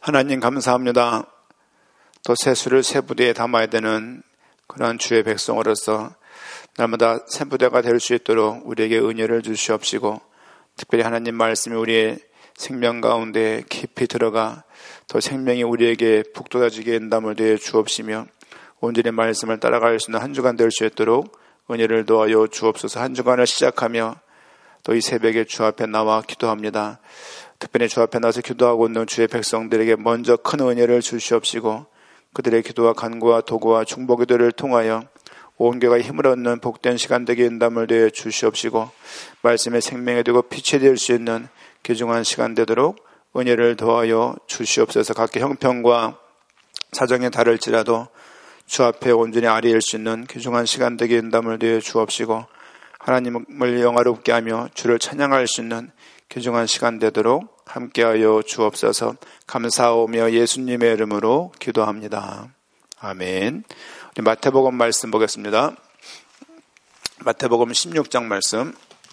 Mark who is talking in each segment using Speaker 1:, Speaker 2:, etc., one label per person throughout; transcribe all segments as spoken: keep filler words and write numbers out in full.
Speaker 1: 하나님 감사합니다. 또 세수를 새 부대에 담아야 되는 그러한 주의 백성으로서 날마다 새 부대가 될 수 있도록 우리에게 은혜를 주시옵시고, 특별히 하나님 말씀이 우리의 생명 가운데 깊이 들어가 또 생명이 우리에게 북돋아지게 인담을 되어 주옵시며, 온전히 말씀을 따라갈 수 있는 한 주간 될 수 있도록 은혜를 도하여 주옵소서. 한 주간을 시작하며 또 이 새벽에 주 앞에 나와 기도합니다. 특별히 주 앞에 나서 기도하고 있는 주의 백성들에게 먼저 큰 은혜를 주시옵시고, 그들의 기도와 간구와 도구와 중보기도를 통하여 온 교회가 힘을 얻는 복된 시간 되게 인담을 되어 주시옵시고, 말씀의 생명이 되고 빛이 될 수 있는 귀중한 시간 되도록 은혜를 더하여 주시옵소서. 각기 형편과 사정이 다를지라도 주 앞에 온전히 아뢰일 수 있는 귀중한 시간 되게 인담을 되어 주옵시고, 하나님을 영화롭게 하며 주를 찬양할 수 있는 귀중한 시간 되도록 함께하여 주옵소서. 감사하오며 예수님의 이름으로 기도합니다. 아멘. 우리 마태복음 말씀 보겠습니다. 마태복음 십육 장 말씀.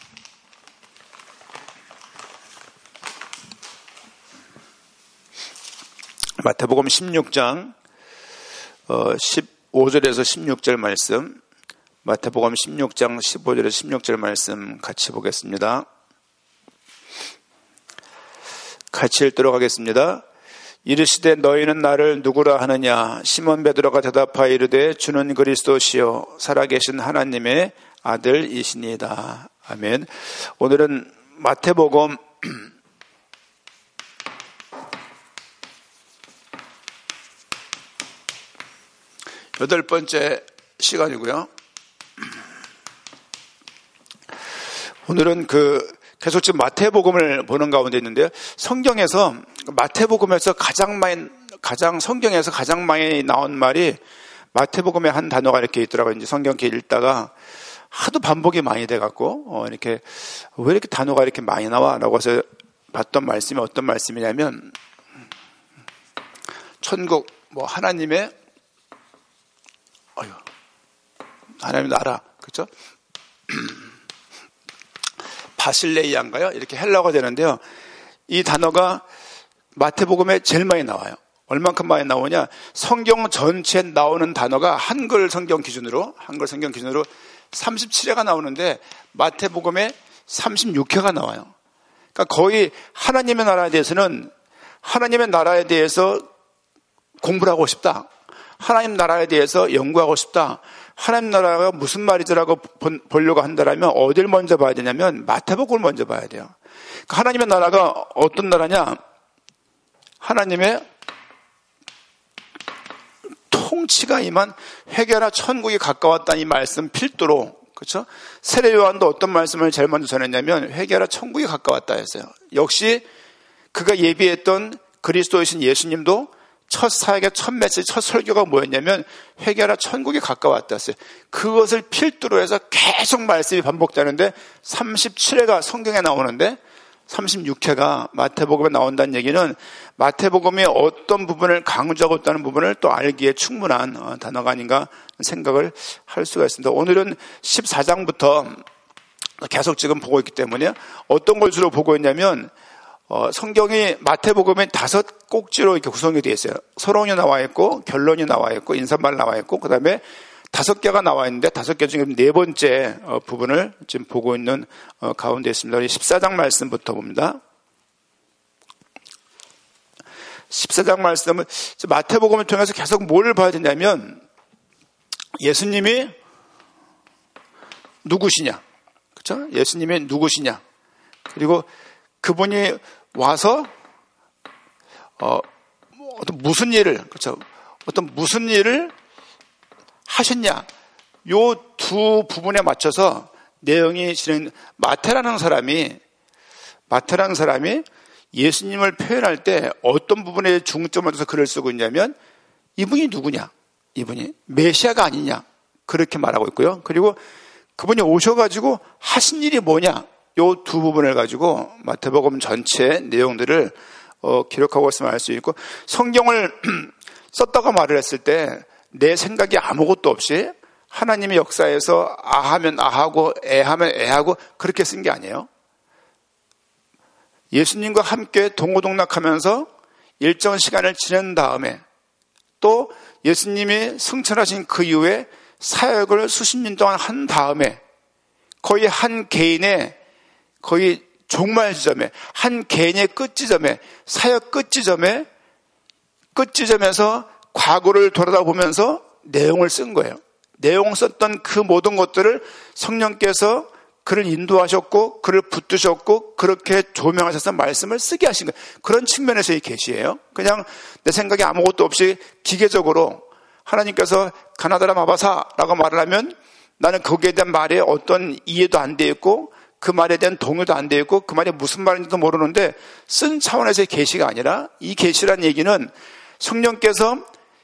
Speaker 1: 마태복음 십육 장 십오 절에서 십육 절 말씀. 마태복음 십육 장 십오 절에서 십육 절 말씀 같이 보겠습니다. 같이 읽도록 하겠습니다. 이르시되 너희는 나를 누구라 하느냐? 시몬 베드로가 대답하여 이르되 주는 그리스도시요 살아계신 하나님의 아들이시니이다. 아멘. 오늘은 마태복음 여덟 번째 시간이고요. 오늘은 그 계속 지금 마태복음을 보는 가운데 있는데요. 성경에서 마태복음에서 가장 많이 가장 성경에서 가장 많이 나온 말이 마태복음의 한 단어가 이렇게 있더라고요. 이제 성경 이렇게 읽다가 하도 반복이 많이 돼갖고 어 이렇게 왜 이렇게 단어가 이렇게 많이 나와라고 해서 봤던 말씀이 어떤 말씀이냐면, 천국 뭐 하나님의 어휴, 하나님 나라, 그렇죠? 바실레이아인가요? 이렇게 헬라어가 되는데요. 이 단어가 마태복음에 제일 많이 나와요. 얼만큼 많이 나오냐? 성경 전체에 나오는 단어가 한글 성경 기준으로 한글 성경 기준으로 삼십칠 회가 나오는데 마태복음에 삼십육 회가 나와요. 그러니까 거의 하나님의 나라에 대해서는 하나님의 나라에 대해서 공부를 하고 싶다. 하나님 나라에 대해서 연구하고 싶다. 하나님 나라가 무슨 말이더라고 보려고 한다면 어딜 먼저 봐야 되냐면 마태복음을 먼저 봐야 돼요. 그러니까 하나님의 나라가 어떤 나라냐? 하나님의 통치가 임한 회개하라 천국이 가까웠다는 이 말씀 필두로, 그렇죠? 세례 요한도 어떤 말씀을 제일 먼저 전했냐면 회개하라 천국이 가까웠다 했어요. 역시 그가 예비했던 그리스도이신 예수님도 첫 사역의 첫 메시지, 첫 설교가 뭐였냐면 회개하라 천국이 가까웠다 했어요. 그것을 필두로 해서 계속 말씀이 반복되는데 삼십칠 회가 성경에 나오는데 삼십육 회가 마태복음에 나온다는 얘기는 마태복음의 어떤 부분을 강조하고 있다는 부분을 또 알기에 충분한 단어가 아닌가 생각을 할 수가 있습니다. 오늘은 십사 장부터 계속 지금 보고 있기 때문에 어떤 걸 주로 보고 있냐면 어, 성경이 마태복음에 다섯 꼭지로 이렇게 구성이 되어 있어요. 서론이 나와 있고, 결론이 나와 있고, 인사말 나와 있고, 그 다음에 다섯 개가 나와 있는데, 다섯 개 중에 네 번째 어, 부분을 지금 보고 있는 어, 가운데 있습니다. 우리 십사 장 말씀부터 봅니다. 십사 장 말씀은 마태복음을 통해서 계속 뭘 봐야 되냐면, 예수님이 누구시냐? 그렇죠? 예수님이 누구시냐? 그리고 그분이 와서 어, 어떤 무슨 일을, 그렇죠? 어떤 무슨 일을 하셨냐? 요 두 부분에 맞춰서 내용이 진행. 마태라는 사람이 마태라는 사람이 예수님을 표현할 때 어떤 부분에 중점을 둬서 글을 쓰고 있냐면 이분이 누구냐? 이분이 메시아가 아니냐? 그렇게 말하고 있고요. 그리고 그분이 오셔가지고 하신 일이 뭐냐? 요 두 부분을 가지고 마태복음 전체 내용들을 어, 기록하고 있으면 알 수 있고, 성경을 썼다고 말을 했을 때 내 생각이 아무것도 없이 하나님의 역사에서 아하면 아하고 애하면 애하고 그렇게 쓴 게 아니에요. 예수님과 함께 동고동락하면서 일정 시간을 지낸 다음에 또 예수님이 승천하신 그 이후에 사역을 수십 년 동안 한 다음에 거의 한 개인의 거의 종말 지점에, 한 개인의 끝 지점에, 사역 끝 지점에, 끝 지점에서 과거를 돌아다보면서 내용을 쓴 거예요. 내용 썼던 그 모든 것들을 성령께서 그를 인도하셨고 그를 붙드셨고 그렇게 조명하셔서 말씀을 쓰게 하신 거예요. 그런 측면에서의 계시예요. 그냥 내 생각에 아무것도 없이 기계적으로 하나님께서 가나다라 마바사라고 말을 하면 나는 거기에 대한 말에 어떤 이해도 안 돼 있고 그 말에 대한 동요도 안 돼 있고 그 말이 무슨 말인지도 모르는데 쓴 차원에서의 계시가 아니라 이 계시란 얘기는 성령께서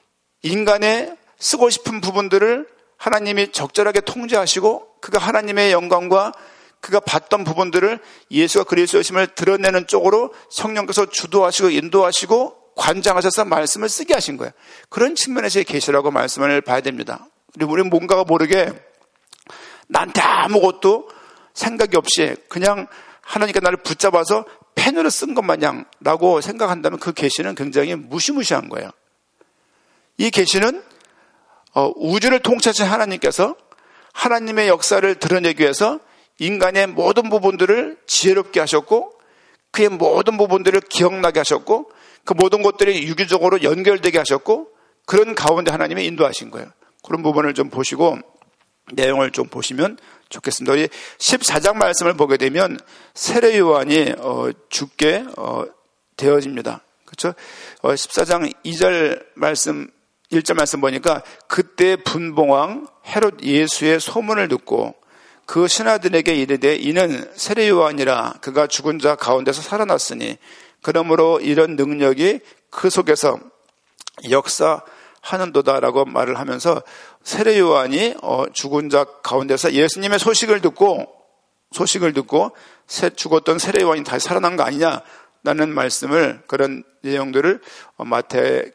Speaker 1: 인간의 쓰고 싶은 부분들을 하나님이 적절하게 통제하시고 그가 하나님의 영광과 그가 봤던 부분들을 예수가 그리스도이심을 드러내는 쪽으로 성령께서 주도하시고 인도하시고 관장하셔서 말씀을 쓰게 하신 거예요. 그런 측면에서의 계시라고 말씀을 봐야 됩니다. 그리고 우리는 뭔가가 모르게 나한테 아무것도 생각이 없이 그냥 하나님께 나를 붙잡아서 펜으로 쓴 것 마냥 라고 생각한다면 그 계시는 굉장히 무시무시한 거예요. 이 계시는 어, 우주를 통치하신 하나님께서 하나님의 역사를 드러내기 위해서 인간의 모든 부분들을 지혜롭게 하셨고 그의 모든 부분들을 기억나게 하셨고 그 모든 것들이 유기적으로 연결되게 하셨고 그런 가운데 하나님이 인도하신 거예요. 그런 부분을 좀 보시고 내용을 좀 보시면 좋겠습니다. 우리 십사 장 말씀을 보게 되면 세례 요한이 어, 죽게 어, 되어집니다. 그렇죠? 어, 십사 장 이 절 말씀 일 절 말씀 보니까 그때 분봉왕 헤롯 예수의 소문을 듣고 그 신하들에게 이르되 이는 세례 요한이라 그가 죽은 자 가운데서 살아났으니 그러므로 이런 능력이 그 속에서 역사하는도다라고 말을 하면서 세례 요한이 죽은 자 가운데서 예수님의 소식을 듣고 소식을 듣고 죽었던 세례 요한이 다시 살아난 거 아니냐라는 말씀을 그런 내용들을 마태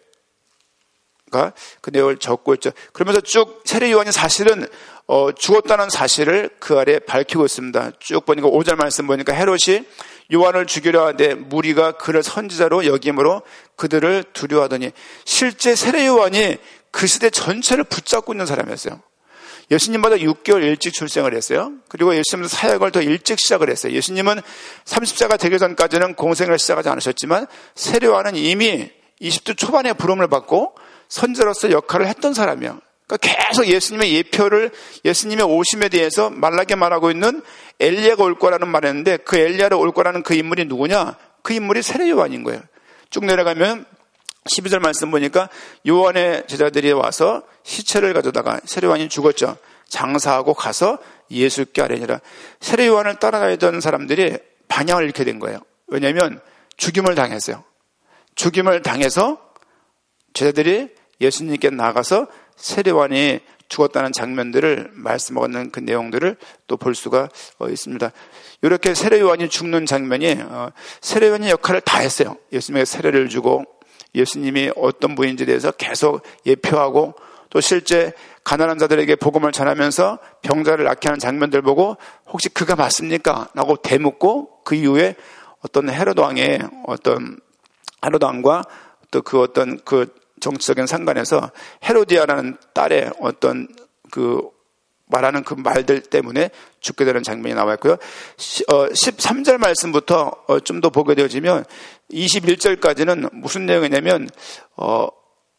Speaker 1: 그 내용을 적고 있죠. 그러면서 쭉 세례 요한이 사실은 어, 죽었다는 사실을 그 아래 밝히고 있습니다. 쭉 보니까 오 절 말씀 보니까 헤롯이 요한을 죽이려 하되 무리가 그를 선지자로 여김으로 그들을 두려워하더니 실제 세례 요한이 그 시대 전체를 붙잡고 있는 사람이었어요. 예수님보다 육 개월 일찍 출생을 했어요. 그리고 예수님은 사역을 더 일찍 시작을 했어요. 예수님은 삼십 세가 되기 전까지는 공생을 시작하지 않으셨지만 세례 요한은 이미 이십 대 초반에 부름을 받고 선지자로서 역할을 했던 사람이에요. 그러니까 계속 예수님의 예표를 예수님의 오심에 대해서 말라게 말하고 있는 엘리야가 올 거라는 말을 했는데 그 엘리야를 올 거라는 그 인물이 누구냐? 그 인물이 세례 요한인 거예요. 쭉 내려가면 십이 절 말씀 보니까 요한의 제자들이 와서 시체를 가져다가 세례 요한이 죽었죠. 장사하고 가서 예수께 아뢰니라. 세례 요한을 따라가던 사람들이 방향을 잃게 된 거예요. 왜냐하면 죽임을 당했어요. 죽임을 당해서 제자들이 예수님께 나가서 세례 요한이 죽었다는 장면들을 말씀하는 그 내용들을 또 볼 수가 있습니다. 이렇게 세례 요한이 죽는 장면이 세례 요한의 역할을 다 했어요. 예수님에게 세례를 주고 예수님이 어떤 분인지에 대해서 계속 예표하고 또 실제 가난한 자들에게 복음을 전하면서 병자를 낫게 하는 장면들 보고 혹시 그가 맞습니까? 라고 대묻고 그 이후에 어떤 헤롯 왕의 어떤 헤롯 왕과 또 그 어떤 그 정치적인 상관에서 헤로디아라는 딸의 어떤 그 말하는 그 말들 때문에 죽게 되는 장면이 나와 있고요. 십삼 절 말씀부터 좀 더 보게 되어지면 이십일 절까지는 무슨 내용이냐면 어,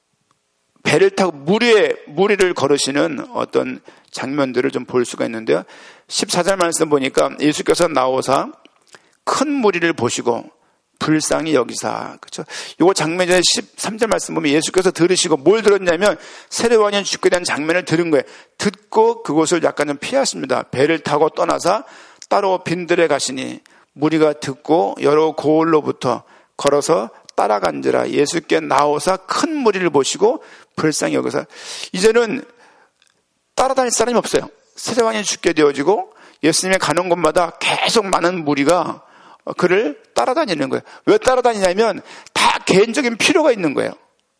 Speaker 1: 배를 타고 물 위에 무리를 걸으시는 어떤 장면들을 좀 볼 수가 있는데요. 십사 절 말씀 보니까 예수께서 나오사 큰 무리를 보시고 불쌍히 여기사. 그렇죠? 요거 장면에 십삼 절 말씀 보면 예수께서 들으시고 뭘 들었냐면 세례 요한이 죽게 된 장면을 들은 거예요. 듣고 그곳을 약간 좀 피하십니다. 배를 타고 떠나서 따로 빈들에 가시니 무리가 듣고 여러 고을로부터 걸어서 따라간지라. 예수께 나오사 큰 무리를 보시고 불쌍히 여기사. 이제는 따라다닐 사람이 없어요. 세례 요한이 죽게 되어지고 예수님이 가는 곳마다 계속 많은 무리가 그를 따라다니는 거예요. 왜 따라다니냐면 다 개인적인 필요가 있는 거예요.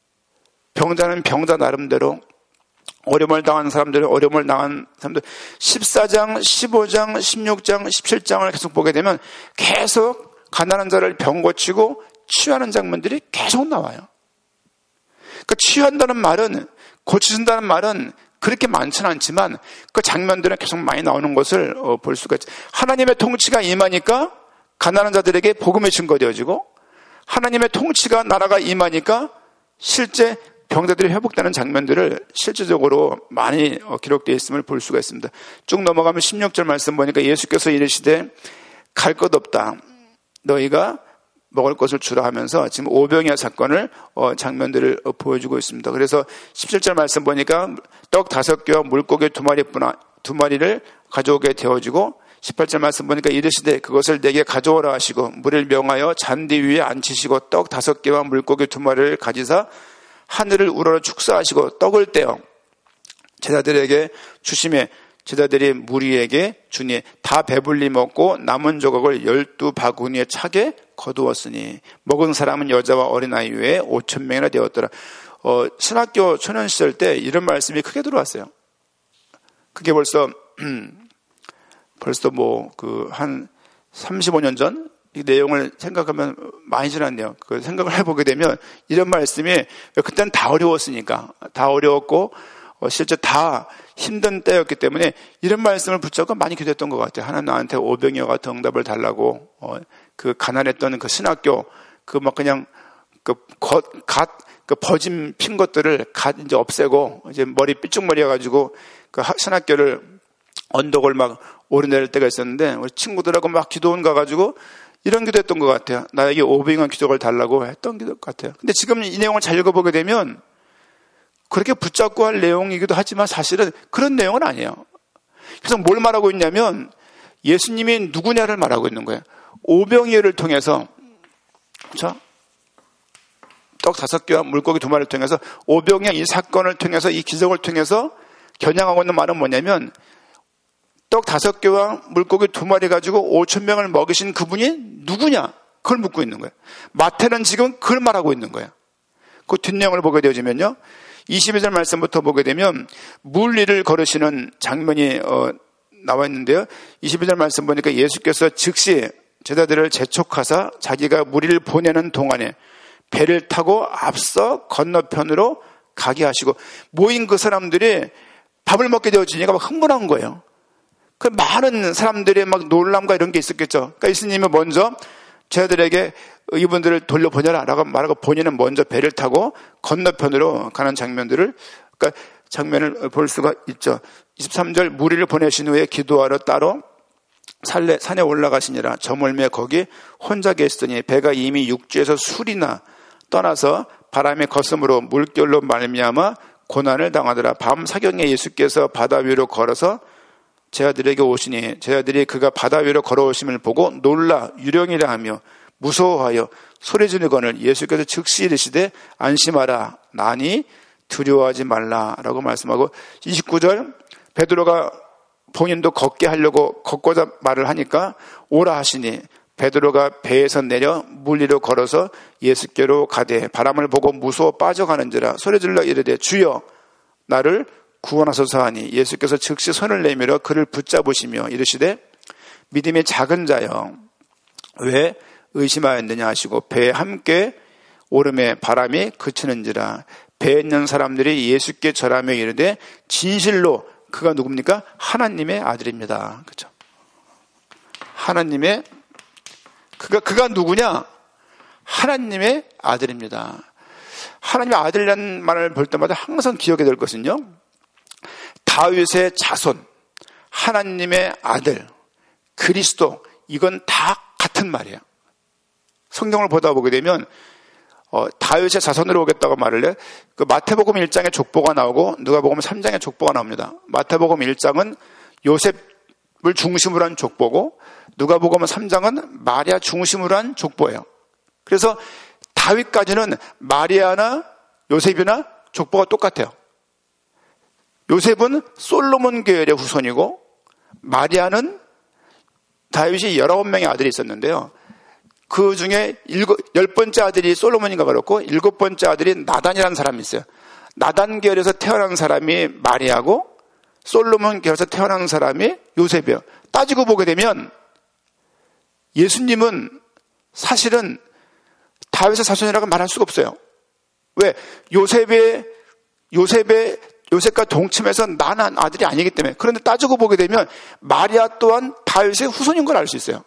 Speaker 1: 병자는 병자 나름대로, 어려움을 당한 사람들은 어려움을 당한 사람들. 십사 장, 십오 장, 십육 장, 십칠 장을 계속 보게 되면 계속 가난한 자를 병 고치고 치유하는 장면들이 계속 나와요. 그러니까 치유한다는 말은, 고치신다는 말은 그렇게 많지는 않지만 그 장면들은 계속 많이 나오는 것을 볼 수가 있죠. 하나님의 통치가 임하니까 가난한 자들에게 복음의 증거 되어지고, 하나님의 통치가 나라가 임하니까 실제 병자들이 회복되는 장면들을 실제적으로 많이 기록되어 있음을 볼 수가 있습니다. 쭉 넘어가면 십육 절 말씀 보니까 예수께서 이르시되 갈 것 없다, 너희가 먹을 것을 주라 하면서 지금 오병이어 사건을 어, 장면들을 어, 보여주고 있습니다. 그래서 십칠 절 말씀 보니까 떡 다섯 개와 물고기 두 마리뿐 두 마리를 가져오게 되어지고, 십팔 절 말씀 보니까 이르시되 그것을 내게 가져오라 하시고 물을 명하여 잔디 위에 앉히시고 떡 다섯 개와 물고기 두 마리를 가지사 하늘을 우러러 축사하시고 떡을 떼어 제자들에게 주시매 제자들이 무리에게 주니 다 배불리 먹고 남은 조각을 열두 바구니에 차게 거두었으니 먹은 사람은 여자와 어린아이 외에 오천 명이나 되었더라. 어, 신학교 초년 시절 때 이런 말씀이 크게 들어왔어요. 그게 벌써 벌써 뭐 그 한 삼십오 년 전 이 내용을 생각하면 많이 지났네요. 그 생각을 해보게 되면 이런 말씀이, 그때는 다 어려웠으니까, 다 어려웠고 어, 실제 다 힘든 때였기 때문에 이런 말씀을 붙잡고 많이 기도했던 것 같아요. 하나님 나한테 오병이어 같은 응답을 달라고. 어, 그 가난했던 그 신학교, 그 막 그냥 그 겉, 갓, 그 버짐 핀 것들을 갓 이제 없애고, 이제 머리 삐죽머리여가지고 그 신학교를 언덕을 막 오르내릴 때가 있었는데, 우리 친구들하고 막 기도원 가가지고 이런 기도했던 것 같아요. 나에게 오병이어 기적을 달라고 했던 기도 같아요. 근데 지금 이 내용을 잘 읽어보게 되면 그렇게 붙잡고 할 내용이기도 하지만 사실은 그런 내용은 아니에요. 그래서 뭘 말하고 있냐면 예수님이 누구냐를 말하고 있는 거예요. 오병이어를 통해서, 자, 떡 다섯 개와 물고기 두 마리를 통해서, 오병이어 이 사건을 통해서, 이 기적을 통해서 겨냥하고 있는 말은 뭐냐면, 떡 다섯 개와 물고기 두 마리 가지고 오천 명을 먹이신 그분이 누구냐? 그걸 묻고 있는 거예요. 마태는 지금 그걸 말하고 있는 거예요. 그 뒷내용을 보게 되어지면요, 이십이 절 말씀부터 보게 되면 물 위를 걸으시는 장면이 어, 나와 있는데요. 이십이 절 말씀 보니까 예수께서 즉시 제자들을 재촉하사 자기가 무리를 보내는 동안에 배를 타고 앞서 건너편으로 가게 하시고, 모인 그 사람들이 밥을 먹게 되어지니까 막 흥분한 거예요. 그 많은 사람들의 막 놀람과 이런 게 있었겠죠. 그러니까 예수님은 먼저 제자들에게 이분들을 돌려보내라 라고 말하고 본인은 먼저 배를 타고 건너편으로 가는 장면들을, 그러니까 장면을 볼 수가 있죠. 이십삼 절 무리를 보내신 후에 기도하러 따로 산에, 산에 올라가시니라. 저물매 거기 혼자 계시더니 배가 이미 육지에서 술이나 떠나서 바람의 거슴으로 물결로 말미암아 고난을 당하더라. 밤 사경에 예수께서 바다 위로 걸어서 제자들에게 오시니 제자들이 그가 바다 위로 걸어오심을 보고 놀라 유령이라 하며 무서워하여 소리 지르거늘 예수께서 즉시 이르시되 안심하라, 나니 두려워하지 말라라고 말씀하고, 이십구 절 베드로가 본인도 걷게 하려고 걷고자 말을 하니까 오라 하시니 베드로가 배에서 내려 물 위로 걸어서 예수께로 가되 바람을 보고 무서워 빠져가는지라 소리질러 이르되 주여 나를 구원하소서 하니 예수께서 즉시 손을 내밀어 그를 붙잡으시며 이르시되 믿음이 작은 자여 왜 의심하였느냐 하시고 배에 함께 오름에 바람이 그치는지라. 배에 있는 사람들이 예수께 절하며 이르되 진실로 그가 누굽니까? 하나님의 아들입니다. 그렇죠? 하나님의 그가 그가 누구냐? 하나님의 아들입니다. 하나님의 아들이라는 말을 볼 때마다 항상 기억이 될 것은요, 다윗의 자손, 하나님의 아들, 그리스도, 이건 다 같은 말이에요. 성경을 보다 보게 되면 어, 다윗의 자손으로 오겠다고 말을 해. 그 마태복음 일 장에 족보가 나오고 누가복음 삼 장에 족보가 나옵니다. 마태복음 일 장은 요셉을 중심으로 한 족보고 누가복음 삼 장은 마리아 중심으로 한 족보예요. 그래서 다윗까지는 마리아나 요셉이나 족보가 똑같아요. 요셉은 솔로몬 계열의 후손이고 마리아는 다윗이 열아홉 명의 아들이 있었는데요. 그 중에 일곱, 열 번째 아들이 솔로몬인가 그렇고 일곱 번째 아들이 나단이라는 사람이 있어요. 나단 계열에서 태어난 사람이 마리아고 솔로몬 계열에서 태어난 사람이 요셉이에요. 따지고 보게 되면 예수님은 사실은 다윗의 자손이라고 말할 수가 없어요. 왜? 요셉의 요셉의 요셉과 동침해서 낳은 아들이 아니기 때문에. 그런데 따지고 보게 되면 마리아 또한 다윗의 후손인 걸 알 수 있어요.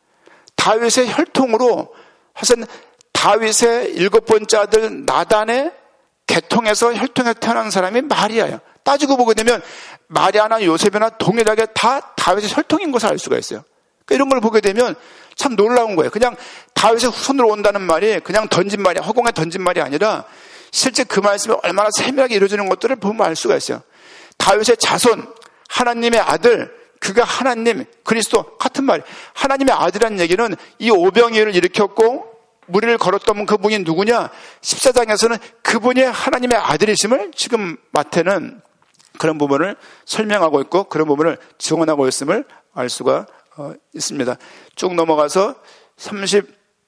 Speaker 1: 다윗의 혈통으로 사실 다윗의 일곱 번째 아들 나단의 계통에서 혈통에서 태어난 사람이 마리아예요. 따지고 보게 되면 마리아나 요셉이나 동일하게 다 다윗의 혈통인 것을 알 수가 있어요. 그러니까 이런 걸 보게 되면 참 놀라운 거예요. 그냥 다윗의 후손으로 온다는 말이 그냥 던진 말이, 허공에 던진 말이 아니라 실제 그 말씀이 얼마나 세밀하게 이루어지는 것들을 보면 알 수가 있어요. 다윗의 자손, 하나님의 아들, 그가 하나님, 그리스도 같은 말. 하나님의 아들이라는 얘기는 이 오병이어를 일으켰고 무리를 걸었던 그분이 누구냐? 십사 장에서는 그분이 하나님의 아들이심을 지금 마태는 그런 부분을 설명하고 있고 그런 부분을 증언하고 있음을 알 수가 있습니다. 쭉 넘어가서 삼십이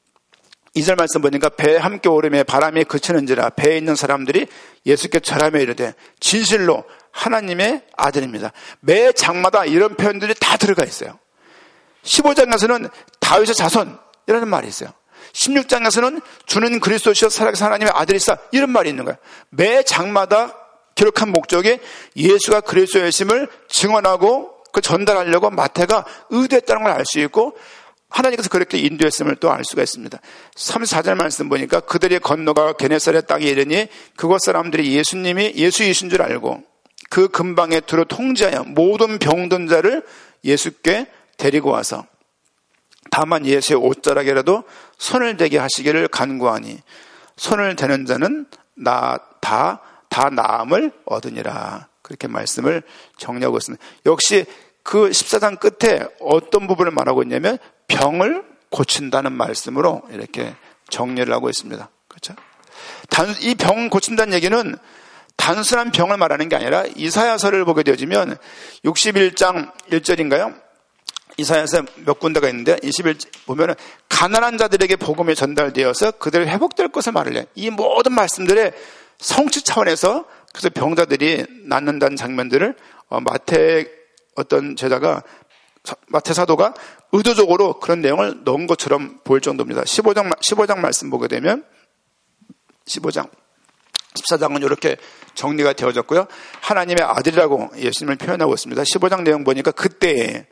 Speaker 1: 절 말씀 보니까 배에 함께 오르며 바람이 그치는지라 배에 있는 사람들이 예수께 절하며 이르되 진실로 하나님의 아들입니다. 매 장마다 이런 표현들이 다 들어가 있어요. 십오 장에서는 다윗의 자손이라는 말이 있어요. 십육 장에서는 주는 그리스도시여 살아계신 하나님의 아들이시다 이런 말이 있는 거예요. 매 장마다 기록한 목적이 예수가 그리스도이심을 증언하고 그 전달하려고 마태가 의도했다는 걸 알 수 있고 하나님께서 그렇게 인도했음을 또 알 수가 있습니다. 삼십사 절 말씀 보니까 그들이 건너가 게네사렛 땅에 이르니 그곳 사람들이 예수님이 예수이신 줄 알고 그 근방에 두루 통제하여 모든 병든 자를 예수께 데리고 와서 다만 예수의 옷자락이라도 손을 대게 하시기를 간구하니 손을 대는 자는 나, 다, 다 나음을 얻으니라. 그렇게 말씀을 정리하고 있습니다. 역시 그 십사 장 끝에 어떤 부분을 말하고 있냐면 병을 고친다는 말씀으로 이렇게 정리를 하고 있습니다. 그렇죠? 이 병 고친다는 얘기는 단순한 병을 말하는 게 아니라 이사야서를 보게 되어지면 육십일 장 일 절인가요? 이사야서 몇 군데가 있는데 이십일 절 보면은 가난한 자들에게 복음이 전달되어서 그들 회복될 것을 말을 해요. 이 모든 말씀들의 성취 차원에서 그래서 병자들이 낫는다는 장면들을 마태 어떤 제자가 마태 사도가 의도적으로 그런 내용을 넣은 것처럼 보일 정도입니다. 십오 장, 십오 장 말씀 보게 되면 십오 장, 십사 장은 이렇게 정리가 되어졌고요. 하나님의 아들이라고 예수님을 표현하고 있습니다. 십오 장 내용 보니까 그때에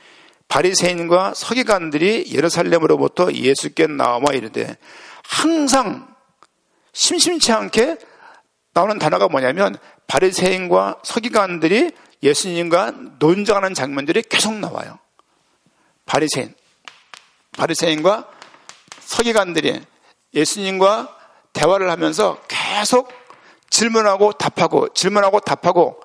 Speaker 1: 바리새인과 서기관들이 예루살렘으로부터 예수께 나와 이르되 항상 심심치 않게 나오는 단어가 뭐냐면 바리새인과 서기관들이 예수님과 논쟁하는 장면들이 계속 나와요. 바리새인, 바리새인과 서기관들이 예수님과 대화를 하면서 계속 질문하고 답하고 질문하고 답하고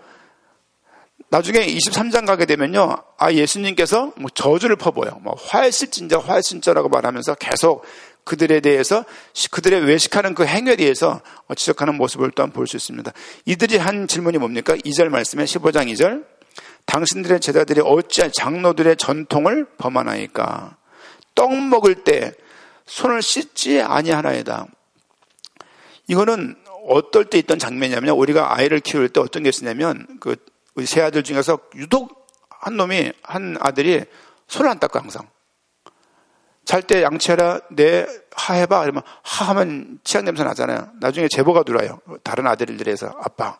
Speaker 1: 나중에 이십삼 장 가게 되면요, 아 예수님께서 뭐 저주를 퍼부어요. 뭐 화해실진자 화해실자라고 말하면서 계속 그들에 대해서 그들의 외식하는 그 행위에 대해서 지적하는 모습을 또한 볼 수 있습니다. 이들이 한 질문이 뭡니까? 이 절 말씀에 십오 장 이 절 당신들의 제자들이 어찌 장로들의 전통을 범하나이까? 떡 먹을 때 손을 씻지 아니하나이다. 이거는 어떨 때 있던 장면이냐면 우리가 아이를 키울 때 어떤 게 있었냐면 그 우리 세 아들 중에서 유독 한 놈이 한 아들이 손을 안 닦고 항상 잘 때 양치해라, 내 하해봐 이러면 하하면 치약 냄새 나잖아요. 나중에 제보가 들어와요. 다른 아들들에서 아빠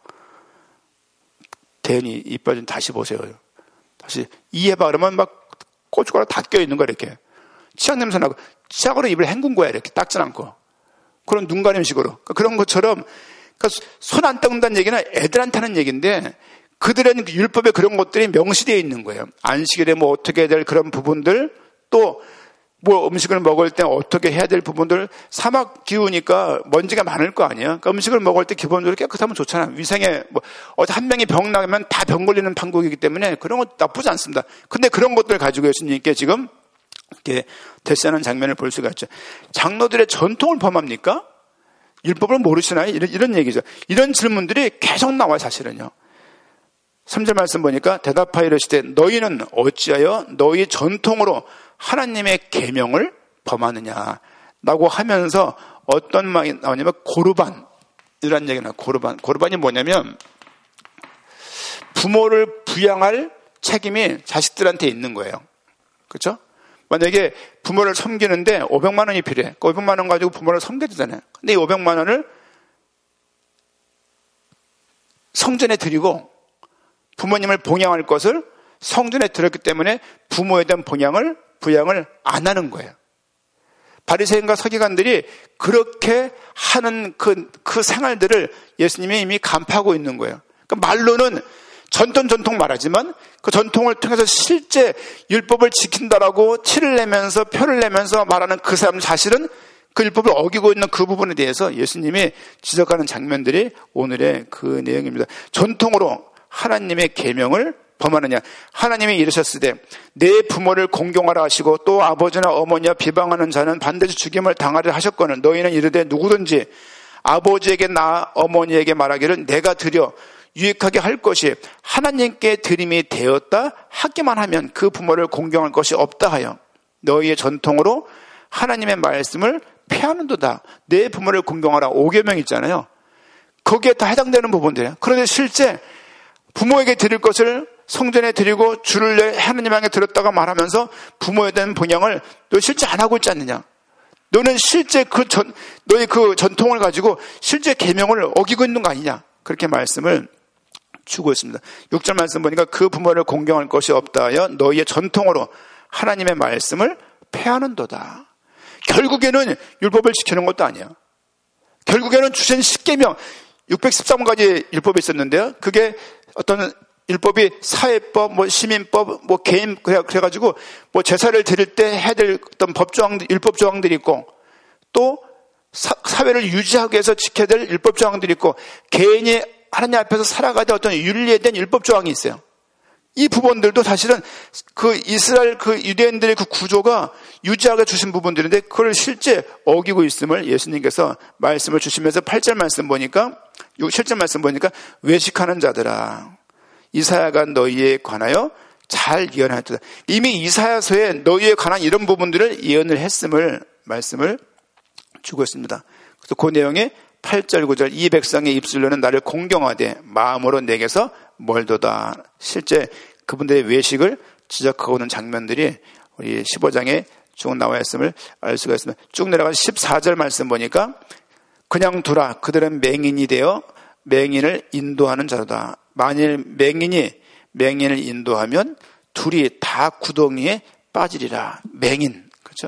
Speaker 1: 대현이 이빨 좀 다시 보세요. 다시 이해봐 그러면 막 고춧가루 다 껴있는 거야 이렇게. 치약 냄새 나고 치약으로 입을 헹군 거야 이렇게 닦진 않고. 그런 눈 가림식으로. 그런 것처럼 그러니까 손 안 닦는다는 얘기는 애들한테 하는 얘기인데 그들은 율법에 그런 것들이 명시되어 있는 거예요. 안식일에 뭐 어떻게 해야 될 그런 부분들 또 뭐 음식을 먹을 때 어떻게 해야 될 부분들 사막 기후니까 먼지가 많을 거 아니에요. 그러니까 음식을 먹을 때 기본적으로 깨끗하면 좋잖아요. 위생에 뭐 어디 한 명이 병 나면 다 병 걸리는 판국이기 때문에 그런 것 나쁘지 않습니다. 근데 그런 것들 가지고 예수님께 지금 이렇게 대시하는 장면을 볼 수가 있죠. 장로들의 전통을 범합니까? 율법을 모르시나요? 이런, 이런 얘기죠. 이런 질문들이 계속 나와요, 사실은요. 삼 절 말씀 보니까 대답하여 이르시되 너희는 어찌하여 너희 전통으로 하나님의 계명을 범하느냐라고 하면서 어떤 말이 나오냐면 고르반이라는 얘기가 나와요. 고르반. 고르반이 뭐냐면 부모를 부양할 책임이 자식들한테 있는 거예요. 그렇죠? 만약에 부모를 섬기는데 오백만 원이 필요해. 그 오백만 원 가지고 부모를 섬겨야 되잖아요. 근데 이 오백만 원을 성전에 드리고 부모님을 봉양할 것을 성전에 드렸기 때문에 부모에 대한 봉양을, 부양을 안 하는 거예요. 바리새인과 서기관들이 그렇게 하는 그, 그 생활들을 예수님이 이미 간파하고 있는 거예요. 그러니까 말로는 전통 전통 말하지만 그 전통을 통해서 실제 율법을 지킨다라고 티를 내면서 표를 내면서 말하는 그 사람 사실은 그 율법을 어기고 있는 그 부분에 대해서 예수님이 지적하는 장면들이 오늘의 그 내용입니다. 전통으로 하나님의 계명을 범하느냐. 하나님이 이르셨으되 내 부모를 공경하라 하시고 또 아버지나 어머니와 비방하는 자는 반드시 죽임을 당하려 하셨거늘 너희는 이르되 누구든지 아버지에게나 어머니에게 말하기를 내가 드려 유익하게 할 것이 하나님께 드림이 되었다 하기만 하면 그 부모를 공경할 것이 없다 하여 너희의 전통으로 하나님의 말씀을 폐하는도다. 내 부모를 공경하라. 오계명 있잖아요. 거기에 다 해당되는 부분들이에요. 그런데 실제 부모에게 드릴 것을 성전에 드리고 주를 내 하나님 향해 드렸다가 말하면서 부모에 대한 봉양을 너 실제 안 하고 있지 않느냐. 너는 실제 그 전, 너의 그 전통을 가지고 실제 계명을 어기고 있는 거 아니냐. 그렇게 말씀을 주고 있습니다. 육 절 말씀 보니까 그 부모를 공경할 것이 없다 하여 너희의 전통으로 하나님의 말씀을 폐하는도다. 결국에는 율법을 지키는 것도 아니야. 결국에는 주신 십계명 육백십삼 가지 율법이 있었는데요. 그게 어떤 율법이 사회법, 뭐 시민법, 뭐 개인 그래가지고 뭐 제사를 드릴 때 해야 될 어떤 법조항, 율법 조항들이 있고 또 사, 사회를 유지하기 위해서 지켜야 될 율법 조항들이 있고 개인이 하나님 앞에서 살아가야 될 어떤 윤리에 대한 율법 조항이 있어요. 이 부분들도 사실은 그 이스라엘 그 유대인들의 그 구조가 유지하게 주신 부분들인데 그걸 실제 어기고 있음을 예수님께서 말씀을 주시면서 팔 절 말씀 보니까 칠 절 말씀 보니까 외식하는 자들아 이사야가 너희에 관하여 잘 예언하였다. 이미 이사야서에 너희에 관한 이런 부분들을 예언을 했음을 말씀을 주고 있습니다. 그래서 그 내용에 팔 절 구 절 이 백성의 입술로는 나를 공경하되 마음으로 내게서 멀도다. 실제 그분들의 외식을 지적하고 오는 장면들이 우리 십오 장에 쭉 나와 있음을 알 수가 있습니다. 쭉 내려가서 십사 절 말씀 보니까 그냥 두라. 그들은 맹인이 되어 맹인을 인도하는 자로다. 만일 맹인이 맹인을 인도하면 둘이 다 구덩이에 빠지리라. 맹인. 그렇죠?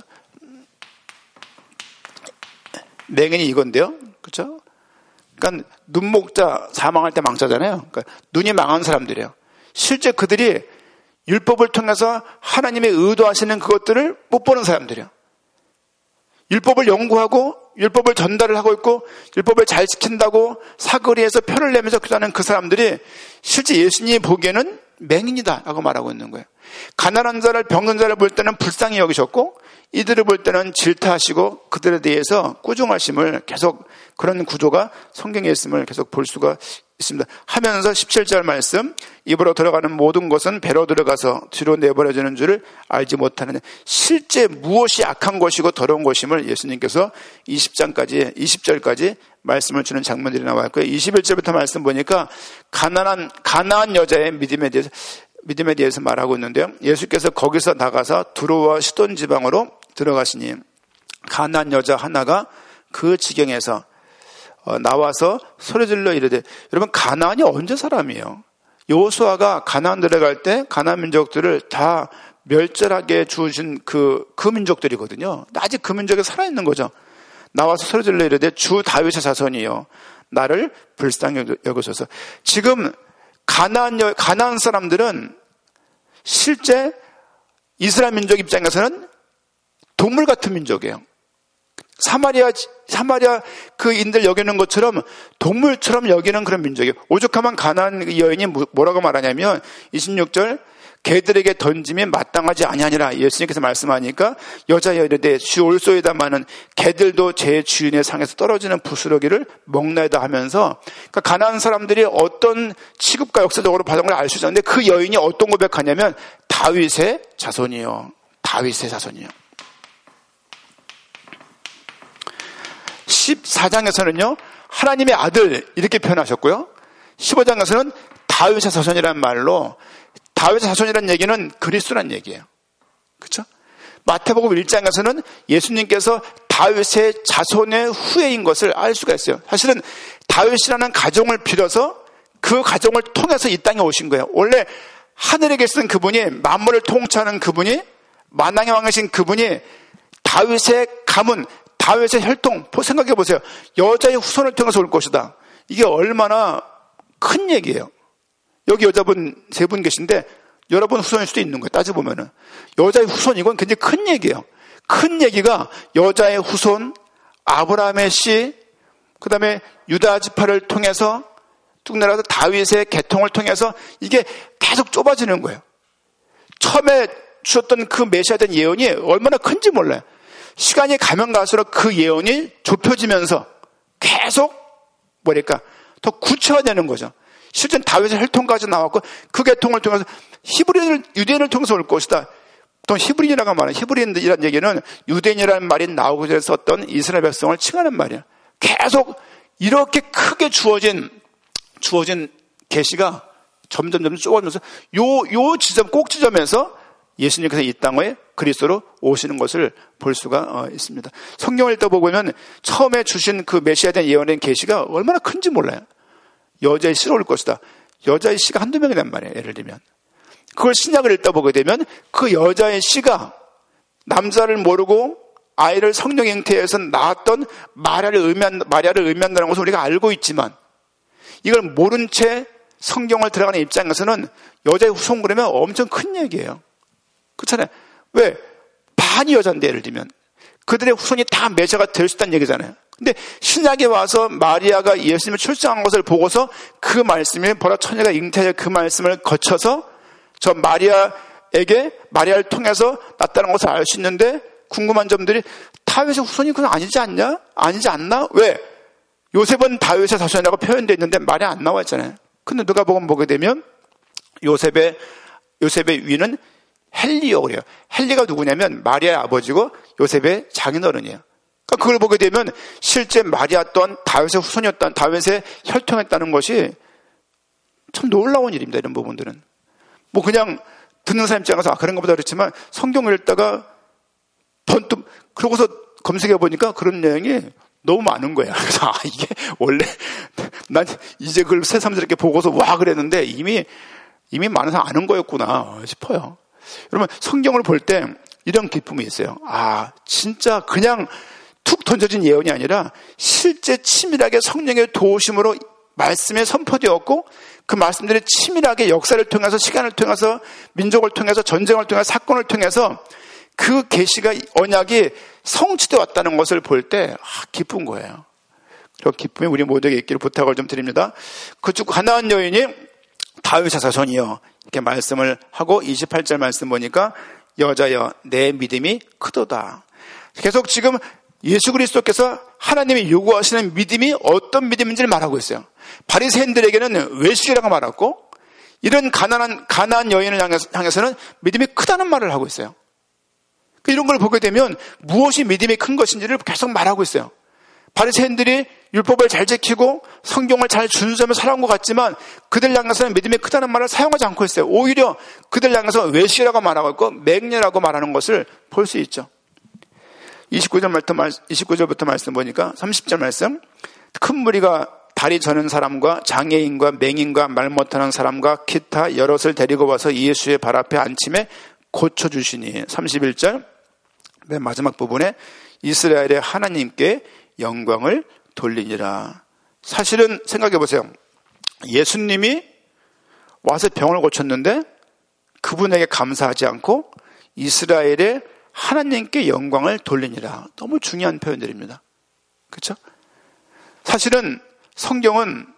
Speaker 1: 맹인이 이건데요. 그렇죠? 그러니까 눈목자 사망할 때 망자잖아요. 그러니까 눈이 망한 사람들이에요. 실제 그들이 율법을 통해서 하나님의 의도하시는 그것들을 못 보는 사람들이에요. 율법을 연구하고 율법을 전달을 하고 있고 율법을 잘 지킨다고 사거리에서 표를 내면서 그러는 그 사람들이 실제 예수님이 보기에는 맹인이다라고 말하고 있는 거예요. 가난한 자를 병든 자를 볼 때는 불쌍히 여기셨고 이들을 볼 때는 질타하시고 그들에 대해서 꾸중하심을 계속 그런 구조가 성경에 있음을 계속 볼 수가 있습니다. 하면서 십칠 절 말씀 입으로 들어가는 모든 것은 배로 들어가서 뒤로 내버려지는 줄을 알지 못하느냐. 실제 무엇이 악한 것이고 더러운 것임을 예수님께서 이십 장까지 이십 절까지 말씀을 주는 장면들이 나와 있고요. 이십일 절부터 말씀 보니까 가난한 가나안 여자의 믿음에 대해서 믿음에 대해서 말하고 있는데요. 예수께서 거기서 나가서 두로와 시돈 지방으로 들어가시니 가나안 여자 하나가 그 지경에서 나와서 소리질러 이르되 여러분 가나안이 언제 사람이에요? 여호수아가 가나안 들어갈 때 가나안 민족들을 다 멸절하게 주신 그, 그 민족들이거든요. 아직 그 민족에 살아있는 거죠. 나와서 소리질러 이르되 주 다윗의 자손이요 나를 불쌍히 여기소서. 지금 가나안, 가나안 사람들은 실제 이스라엘 민족 입장에서는 동물 같은 민족이에요. 사마리아, 사마리아 그 인들 여기는 것처럼 동물처럼 여기는 그런 민족이에요. 오죽하면 가나안 여인이 뭐라고 말하냐면 이십육 절 개들에게 던짐이 마땅하지 아니하니라 예수님께서 말씀하니까 여자여 이르되 주 올소이다마는 개들도 제 주인의 상에서 떨어지는 부스러기를 먹나이다 하면서 그러니까 가나안 사람들이 어떤 취급과 역사적으로 받은 걸 알 수 있었는데 그 여인이 어떤 고백하냐면 다윗의 자손이요. 다윗의 자손이요. 십사 장에서는요 하나님의 아들 이렇게 표현하셨고요. 십오 장에서는 다윗의 자손이라는 말로 다윗의 자손이라는 얘기는 그리스도란 얘기예요. 그렇죠? 마태복음 일 장에서는 예수님께서 다윗의 자손의 후예인 것을 알 수가 있어요. 사실은 다윗이라는 가정을 빌어서 그 가정을 통해서 이 땅에 오신 거예요. 원래 하늘에 계시던 그분이, 만물을 통치하는 그분이, 만왕의 왕이신 그분이 다윗의 가문, 다윗의 혈통, 생각해 보세요. 여자의 후손을 통해서 올 것이다. 이게 얼마나 큰 얘기예요. 여기 여자분 세 분 계신데 여러분 후손일 수도 있는 거예요. 따져보면은. 여자의 후손, 이건 굉장히 큰 얘기예요. 큰 얘기가 여자의 후손, 아브라함의 씨, 그 다음에 유다 지파를 통해서 쭉 내려가서 다윗의 계통을 통해서 이게 계속 좁아지는 거예요. 처음에 주셨던 그 메시아된 예언이 얼마나 큰지 몰라요. 시간이 가면 갈수록 그 예언이 좁혀지면서 계속 뭐랄까 더 구체화되는 거죠. 실제 다윗의 혈통까지 나왔고 그 계통을 통해서 히브리인을, 유대인을 통해서 올 것이다. 또 히브리인이라고 말하는, 히브리인이라는 얘기는 유대인이라는 말이 나오기 전에 썼던 이스라엘 백성을 칭하는 말이에요. 계속 이렇게 크게 주어진 주어진 계시가 점점 점점 좁아지면서 요, 요 지점, 꼭 지점에서 예수님께서 이 땅에 그리스도로 오시는 것을 볼 수가 있습니다. 성경을 읽다 보면 처음에 주신 그 메시아에 대한 예언된 계시가 얼마나 큰지 몰라요. 여자의 씨로 올 것이다. 여자의 씨가 한두 명이란 말이에요. 예를 들면. 그걸 신약을 읽다 보게 되면 그 여자의 씨가 남자를 모르고 아이를 성령 잉태에서 낳았던 마리아를 의미한, 마리아를 의미한다는 것을 우리가 알고 있지만 이걸 모른 채 성경을 들어가는 입장에서는 여자의 후손 그러면 엄청 큰 얘기예요. 그렇잖아요. 왜? 반이 여자인데 예를 들면 그들의 후손이 다 메시아가 될 수 있다는 얘기잖아요. 근데 신약에 와서 마리아가 예수님을 출생한 것을 보고서 그 말씀이 보라 처녀가 잉태할 그 말씀을 거쳐서 저 마리아에게 마리아를 통해서 났다는 것을 알 수 있는데 궁금한 점들이 다윗의 후손이 그건 아니지 않냐? 아니지 않나? 왜? 요셉은 다윗의 자손이라고 표현되어 있는데 말이 안 나와 있잖아요. 근데 누가복음 보게 되면 요셉의 요셉의 위는 헬리요 그래요. 헬리가 누구냐면 마리아의 아버지고 요셉의 장인어른이에요. 그러니까 그걸 보게 되면 실제 마리아 또한 다윗의 후손이었다는, 다윗의 혈통했다는 것이 참 놀라운 일입니다. 이런 부분들은 뭐 그냥 듣는 사람 입장에서 아 그런가 보다 그렇지만 성경을 읽다가 번뜩 그러고서 검색해 보니까 그런 내용이 너무 많은 거야. 그래서 아 이게 원래 난 이제 그걸 새삼스럽게 보고서 와 그랬는데 이미 이미 많은 사람 아는 거였구나 싶어요. 여러분 성경을 볼 때 이런 기쁨이 있어요. 아 진짜 그냥 툭 던져진 예언이 아니라 실제 치밀하게 성령의 도우심으로 말씀에 선포되었고 그 말씀들이 치밀하게 역사를 통해서 시간을 통해서 민족을 통해서 전쟁을 통해서 사건을 통해서 그 계시가 언약이 성취되어 왔다는 것을 볼 때 아, 기쁜 거예요. 그리고 기쁨이 우리 모두에게 있기를 부탁을 좀 드립니다. 그쪽 가나안 여인이 다윗의 자손이여 이렇게 말씀을 하고 이십팔 절 말씀 보니까 여자여 내 믿음이 크도다. 계속 지금 예수 그리스도께서 하나님이 요구하시는 믿음이 어떤 믿음인지를 말하고 있어요. 바리새인들에게는 외식이라고 말하고 이런 가난한 가나안 여인을 향해서는 믿음이 크다는 말을 하고 있어요. 이런 걸 보게 되면 무엇이 믿음이 큰 것인지를 계속 말하고 있어요. 바리새인들이 율법을 잘 지키고 성경을 잘 준수하며 살아온 것 같지만 그들 향해서는 믿음이 크다는 말을 사용하지 않고 있어요. 오히려 그들 향해서 외식이라고 말하고 있고 맹렬하고 말하는 것을 볼 수 있죠. 이십구 절부터, 이십구 절부터 말씀 보니까 삼십 절 말씀 큰 무리가 다리 저는 사람과 장애인과 맹인과 말 못하는 사람과 기타 여럿을 데리고 와서 예수의 발 앞에 앉힘에 고쳐주시니 삼십일 절 맨 마지막 부분에 이스라엘의 하나님께 영광을 돌리니라. 사실은 생각해 보세요. 예수님이 와서 병을 고쳤는데 그분에게 감사하지 않고 이스라엘의 하나님께 영광을 돌리니라. 너무 중요한 표현들입니다. 그렇죠? 사실은 성경은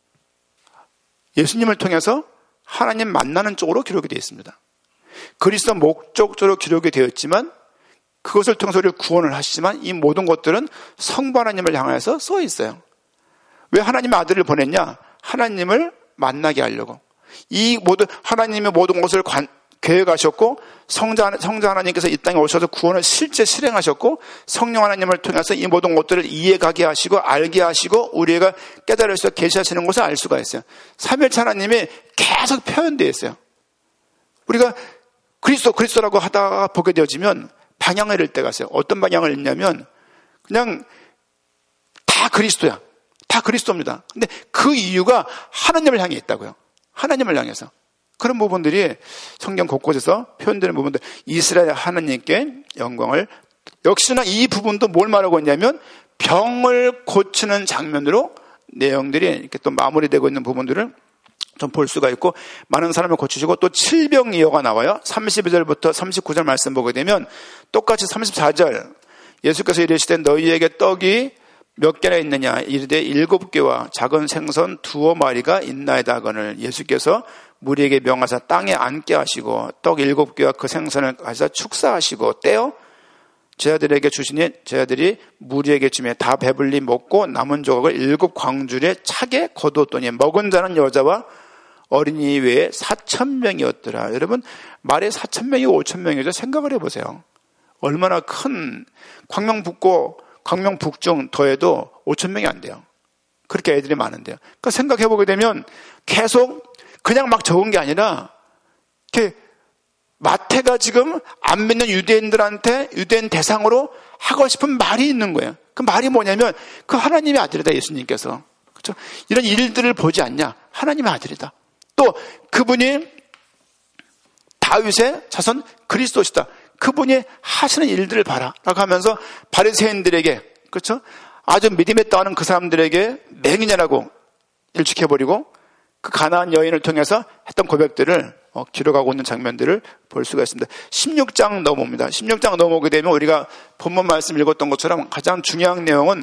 Speaker 1: 예수님을 통해서 하나님 만나는 쪽으로 기록이 되어 있습니다. 그리스도 목적적으로 기록이 되었지만 그것을 통해서 우리를 구원을 하시지만 이 모든 것들은 성부 하나님을 향해서 써 있어요. 왜 하나님의 아들을 보냈냐? 하나님을 만나게 하려고. 이 모든 하나님의 모든 것을 관, 계획하셨고 성자, 성자 하나님께서 이 땅에 오셔서 구원을 실제 실행하셨고 성령 하나님을 통해서 이 모든 것들을 이해가게 하시고 알게 하시고 우리가 깨달을 수 있게 계시하시는 것을 알 수가 있어요. 삼일체 하나님이 계속 표현되어 있어요. 우리가 그리스도 그리스도라고 하다가 보게 되어지면 방향을 잃을 때가 있어요. 어떤 방향을 잃냐면 그냥 다 그리스도야. 다 그리스도입니다. 근데 그 이유가 하나님을 향해 있다고요. 하나님을 향해서. 그런 부분들이 성경 곳곳에서 표현되는 부분들, 이스라엘 하나님께 영광을, 역시나 이 부분도 뭘 말하고 있냐면 병을 고치는 장면으로 내용들이 이렇게 또 마무리되고 있는 부분들을 좀 볼 수가 있고, 많은 사람을 고치시고 또 칠병이어가 나와요. 삼십이 절부터 삼십구 절 말씀 보게 되면 똑같이 삼십사 절 예수께서 이르시되 너희에게 떡이 몇 개나 있느냐 이르되 일곱 개와 작은 생선 두어 마리가 있나이다 하거늘 예수께서 무리에게 명하사 땅에 앉게 하시고 떡 일곱 개와 그 생선을 가져다 축사하시고 떼어 제자들에게 주시니 제자들이 무리에게 주며 다 배불리 먹고 남은 조각을 일곱 광줄에 차게 거두었더니 먹은 자는 여자와 어린이 외에 사천 명이었더라. 여러분, 말에 사천 명이 오천 명이죠. 생각을 해보세요. 얼마나 큰 광명북고 광명북중 더해도 오천 명이 안 돼요. 그렇게 애들이 많은데요. 그러니까 생각해보게 되면 계속 그냥 막 적은 게 아니라 이렇게 마태가 지금 안 믿는 유대인들한테 유대인 대상으로 하고 싶은 말이 있는 거예요. 그 말이 뭐냐면 그 하나님의 아들이다, 예수님께서. 그렇죠? 이런 일들을 보지 않냐? 하나님의 아들이다. 또 그분이 다윗의 자손 그리스도시다. 그분이 하시는 일들을 봐라 라고 하면서 바리새인들에게, 그렇죠? 아주 믿음에 떠하는 그 사람들에게 맹인이라고 일축해버리고 그 가나안 여인을 통해서 했던 고백들을 어, 기록하고 있는 장면들을 볼 수가 있습니다. 십육 장 넘어옵니다. 십육 장 넘어오게 되면 우리가 본문 말씀 읽었던 것처럼 가장 중요한 내용은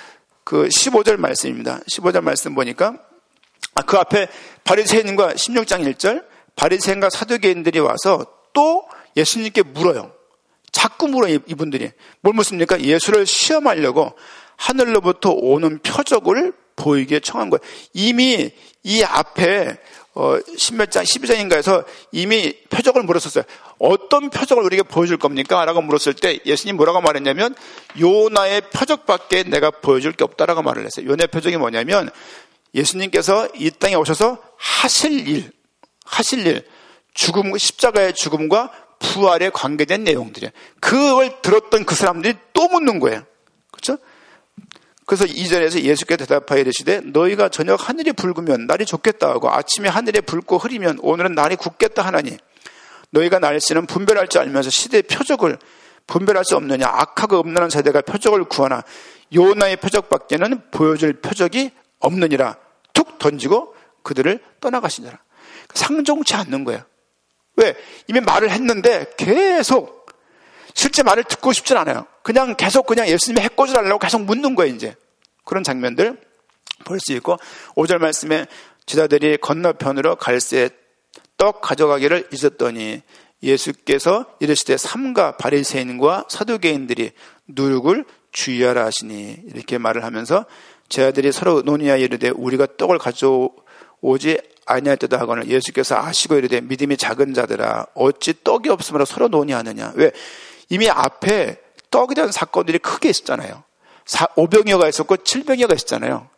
Speaker 1: 그 십오 절 말씀입니다. 십오 절 말씀 보니까 아, 그 앞에 바리새인과 십육 장 일 절 바리새인과 사두개인들이 와서 또 예수님께 물어요. 자꾸 물어요. 이분들이 뭘 묻습니까? 예수를 시험하려고 하늘로부터 오는 표적을 보이게 청한 거예요. 이미 이 앞에 어, 십몇 장, 십이 장인가에서 이미 표적을 물었었어요. 어떤 표적을 우리에게 보여줄 겁니까? 라고 물었을 때 예수님 뭐라고 말했냐면 요나의 표적밖에 내가 보여줄 게 없다라고 말을 했어요. 요나의 표적이 뭐냐면 예수님께서 이 땅에 오셔서 하실 일, 하실 일, 죽음, 십자가의 죽음과 부활에 관계된 내용들이에요. 그걸 들었던 그 사람들이 또 묻는 거예요. 그렇죠? 그래서 이 절에서 예수께서 대답하여 이르시되 너희가 저녁 하늘이 붉으면 날이 좋겠다 하고 아침에 하늘에 붉고 흐리면 오늘은 날이 굳겠다 하나니 너희가 날씨는 분별할 줄 알면서 시대의 표적을 분별할 수 없느냐. 악하고 음란한 세대가 표적을 구하나 요나의 표적밖에는 보여줄 표적이 없느니라. 툭 던지고 그들을 떠나가시니라. 상종치 않는 거예요. 왜? 이미 말을 했는데 계속 실제 말을 듣고 싶진 않아요. 그냥 계속 그냥 예수님의 해코지를 하려고 계속 묻는 거예요, 이제. 그런 장면들 볼 수 있고, 오 절 말씀에 제자들이 건너편으로 갈새 떡 가져가기를 잊었더니 예수께서 이르시되 삼가 바리새인과 사두개인들이 누룩을 주의하라 하시니 이렇게 말을 하면서 제자들이 서로 논의하여 이르되 우리가 떡을 가져오지 아니하였다 하거늘 예수께서 아시고 이르되 믿음이 작은 자들아 어찌 떡이 없으므로 서로 논의하느냐. 왜? 이미 앞에 떡에 대한 사건들이 크게 있었잖아요. 오병이어가 있었고 칠병이어가 있었잖아요.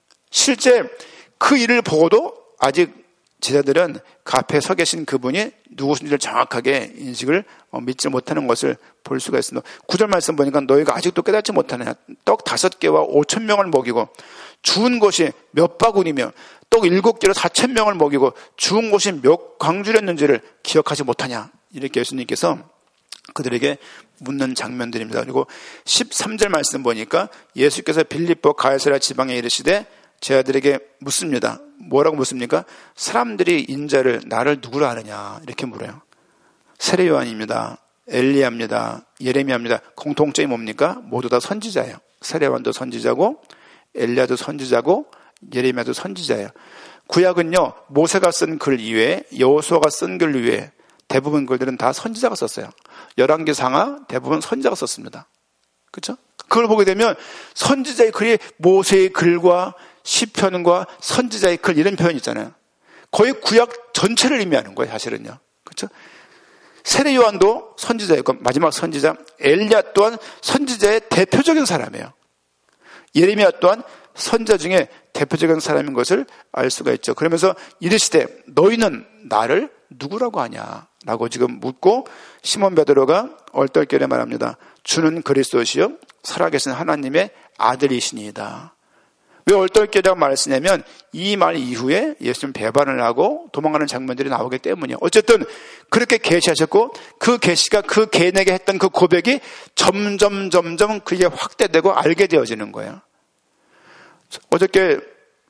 Speaker 1: 실제 그 일을 보고도 아직 제자들은 그 앞에 서 계신 그분이 누구신지를 정확하게 인식을 믿지 못하는 것을 볼 수가 있습니다. 구 절 말씀 보니까 너희가 아직도 깨닫지 못하느냐. 떡 다섯 개와 오천 명을 먹이고 주운 것이 몇 바구니며 떡 일곱 개로 사천 명을 먹이고 주운 것이 몇 광주였는지를 기억하지 못하냐. 이렇게 예수님께서 그들에게 묻는 장면들입니다. 그리고 십삼 절 말씀 보니까 예수께서 빌립보 가이사랴 지방에 이르시되 제자들에게 묻습니다. 뭐라고 묻습니까? 사람들이 인자를 나를 누구로 아느냐 이렇게 물어요. 세례 요한입니다. 엘리야입니다. 예레미야입니다. 공통점이 뭡니까? 모두 다 선지자예요. 세례 요한도 선지자고 엘리야도 선지자고 예레미야도 선지자예요. 구약은요 모세가 쓴 글 이외에 여호수아가 쓴 글 이외에 대부분 글들은 다 선지자가 썼어요. 열왕기상하 대부분 선지자가 썼습니다. 그렇죠? 그걸 보게 되면 선지자의 글이 모세의 글과 시편과 선지자의 글 이런 표현이 있잖아요. 거의 구약 전체를 의미하는 거예요, 사실은요. 그렇죠? 세례 요한도 선지자였고 마지막 선지자 엘리야 또한 선지자의 대표적인 사람이에요. 예레미야 또한 선자 중에 대표적인 사람인 것을 알 수가 있죠. 그러면서 이르시되 너희는 나를 누구라고 하냐 라고 지금 묻고 시몬 베드로가 얼떨결에 말합니다. 주는 그리스도시요 살아계신 하나님의 아들이시니이다. 왜 얼떨결이라고 말을 쓰냐면 이 말 이후에 예수님 배반을 하고 도망가는 장면들이 나오기 때문이에요. 어쨌든 그렇게 계시하셨고 그 계시가 그 개인에게 했던 그 고백이 점점 점점 그게 확대되고 알게 되어지는 거예요. 어저께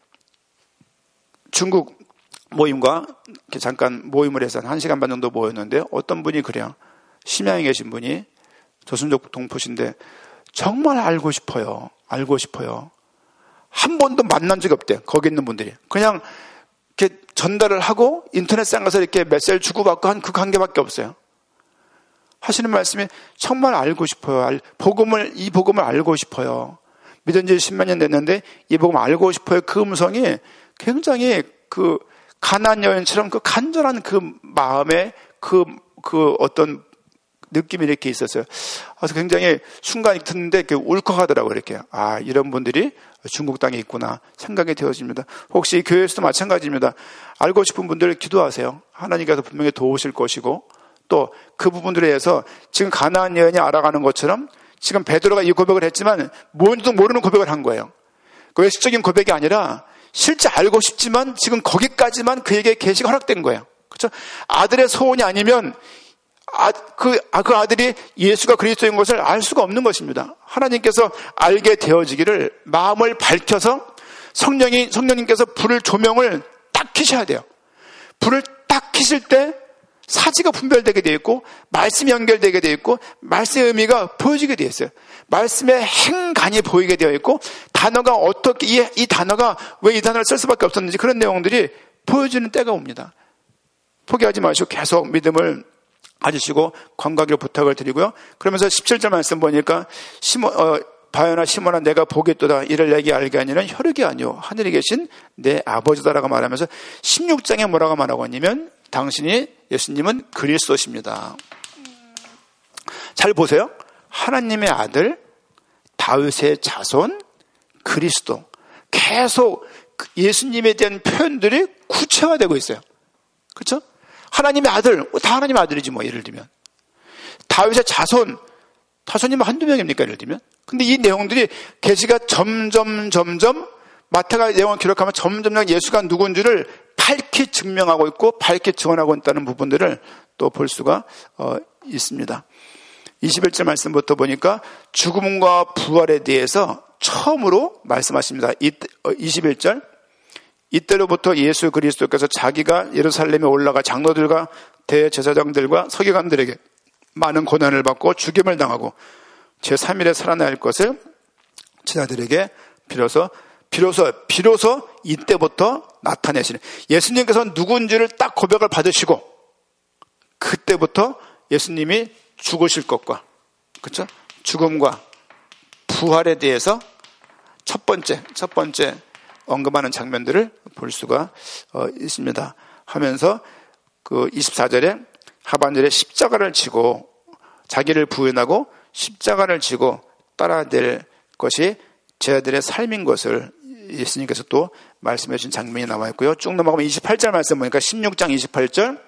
Speaker 1: 중국 모임과 이렇게 잠깐 모임을 해서 한 시간 반 정도 모였는데 어떤 분이 그래요. 심양에 계신 분이 조선족 동포신데 정말 알고 싶어요. 알고 싶어요. 한 번도 만난 적이 없대요. 거기 있는 분들이. 그냥 이렇게 전달을 하고 인터넷상 가서 이렇게 메시지를 주고받고 한 그 관계밖에 없어요. 하시는 말씀이 정말 알고 싶어요. 복음을, 이 복음을 알고 싶어요. 믿은 지 십몇 년 됐는데 이 복음 알고 싶어요. 그 음성이 굉장히 그 가나안 여인처럼 그 간절한 그 마음에 그, 그 어떤 느낌이 이렇게 있었어요. 그래서 굉장히 순간 듣는데 이렇게 울컥하더라고요. 이렇게. 아, 이런 분들이 중국 땅에 있구나 생각이 되어집니다. 혹시 교회에서도 마찬가지입니다. 알고 싶은 분들 기도하세요. 하나님께서 분명히 도우실 것이고 또 그 부분들에 의해서 지금 가나안 여인이 알아가는 것처럼 지금 베드로가 이 고백을 했지만 뭔지도 모르는 고백을 한 거예요. 그 외식적인 고백이 아니라 실제 알고 싶지만 지금 거기까지만 그에게 계시가 허락된 거예요. 그렇죠? 아들의 소원이 아니면 아, 그, 아, 그 아들이 예수가 그리스도인 것을 알 수가 없는 것입니다. 하나님께서 알게 되어지기를 마음을 밝혀서 성령이, 성령님께서 불을 조명을 딱 켜셔야 돼요. 불을 딱 켜실 때 사지가 분별되게 되어 있고 말씀이 연결되게 되어 있고 말씀의 의미가 보여지게 되어 있어요. 말씀의 행간이 보이게 되어 있고 단어가 어떻게 이, 이 단어가 왜 이 단어를 쓸 수밖에 없었는지 그런 내용들이 보여지는 때가 옵니다. 포기하지 마시고 계속 믿음을 가지시고 건강하기를 부탁을 드리고요. 그러면서 십칠 절 말씀 보니까 시몬, 어, 바요나 시몬아 내가 보겠도다 이를 내게 알게 하니는 혈육이 아니오 하늘에 계신 내 아버지다라고 말하면서 십육 장에 뭐라고 말하고 하냐면 당신이 예수님은 그리스도십니다. 잘 보세요. 하나님의 아들 다윗의 자손 그리스도 계속 예수님에 대한 표현들이 구체화되고 있어요. 그렇죠? 하나님의 아들, 다 하나님의 아들이지 뭐 예를 들면 다윗의 자손, 자손이면 한두 명입니까 예를 들면. 근데 이 내용들이 계시가 점점 점점 마태가 내용을 기록하면 점점 예수가 누군지를 밝히 증명하고 있고 밝히 증언하고 있다는 부분들을 또 볼 수가 어, 있습니다. 이십일 절 말씀부터 보니까 죽음과 부활에 대해서 처음으로 말씀하십니다. 이십일 절 이때로부터 예수 그리스도께서 자기가 예루살렘에 올라가 장로들과 대제사장들과 서기관들에게 많은 고난을 받고 죽임을 당하고 제삼 일에 살아날 것을 제자들에게 비로소 비로소 비로소 이때부터 나타내시는 예수님께서 누군지를 딱 고백을 받으시고 그때부터 예수님이 죽으실 것과 그렇죠? 죽음과 부활에 대해서 첫 번째 첫 번째 언급하는 장면들을 볼 수가 어, 있습니다. 하면서 그 이십사 절에 하반절에 십자가를 지고 자기를 부인하고 십자가를 지고 따라될 것이 제자들의 삶인 것을 예수님께서 또 말씀해 주신 장면이 나와 있고요. 쭉 넘어가면 이십팔 절 말씀 보니까 십육 장 이십팔 절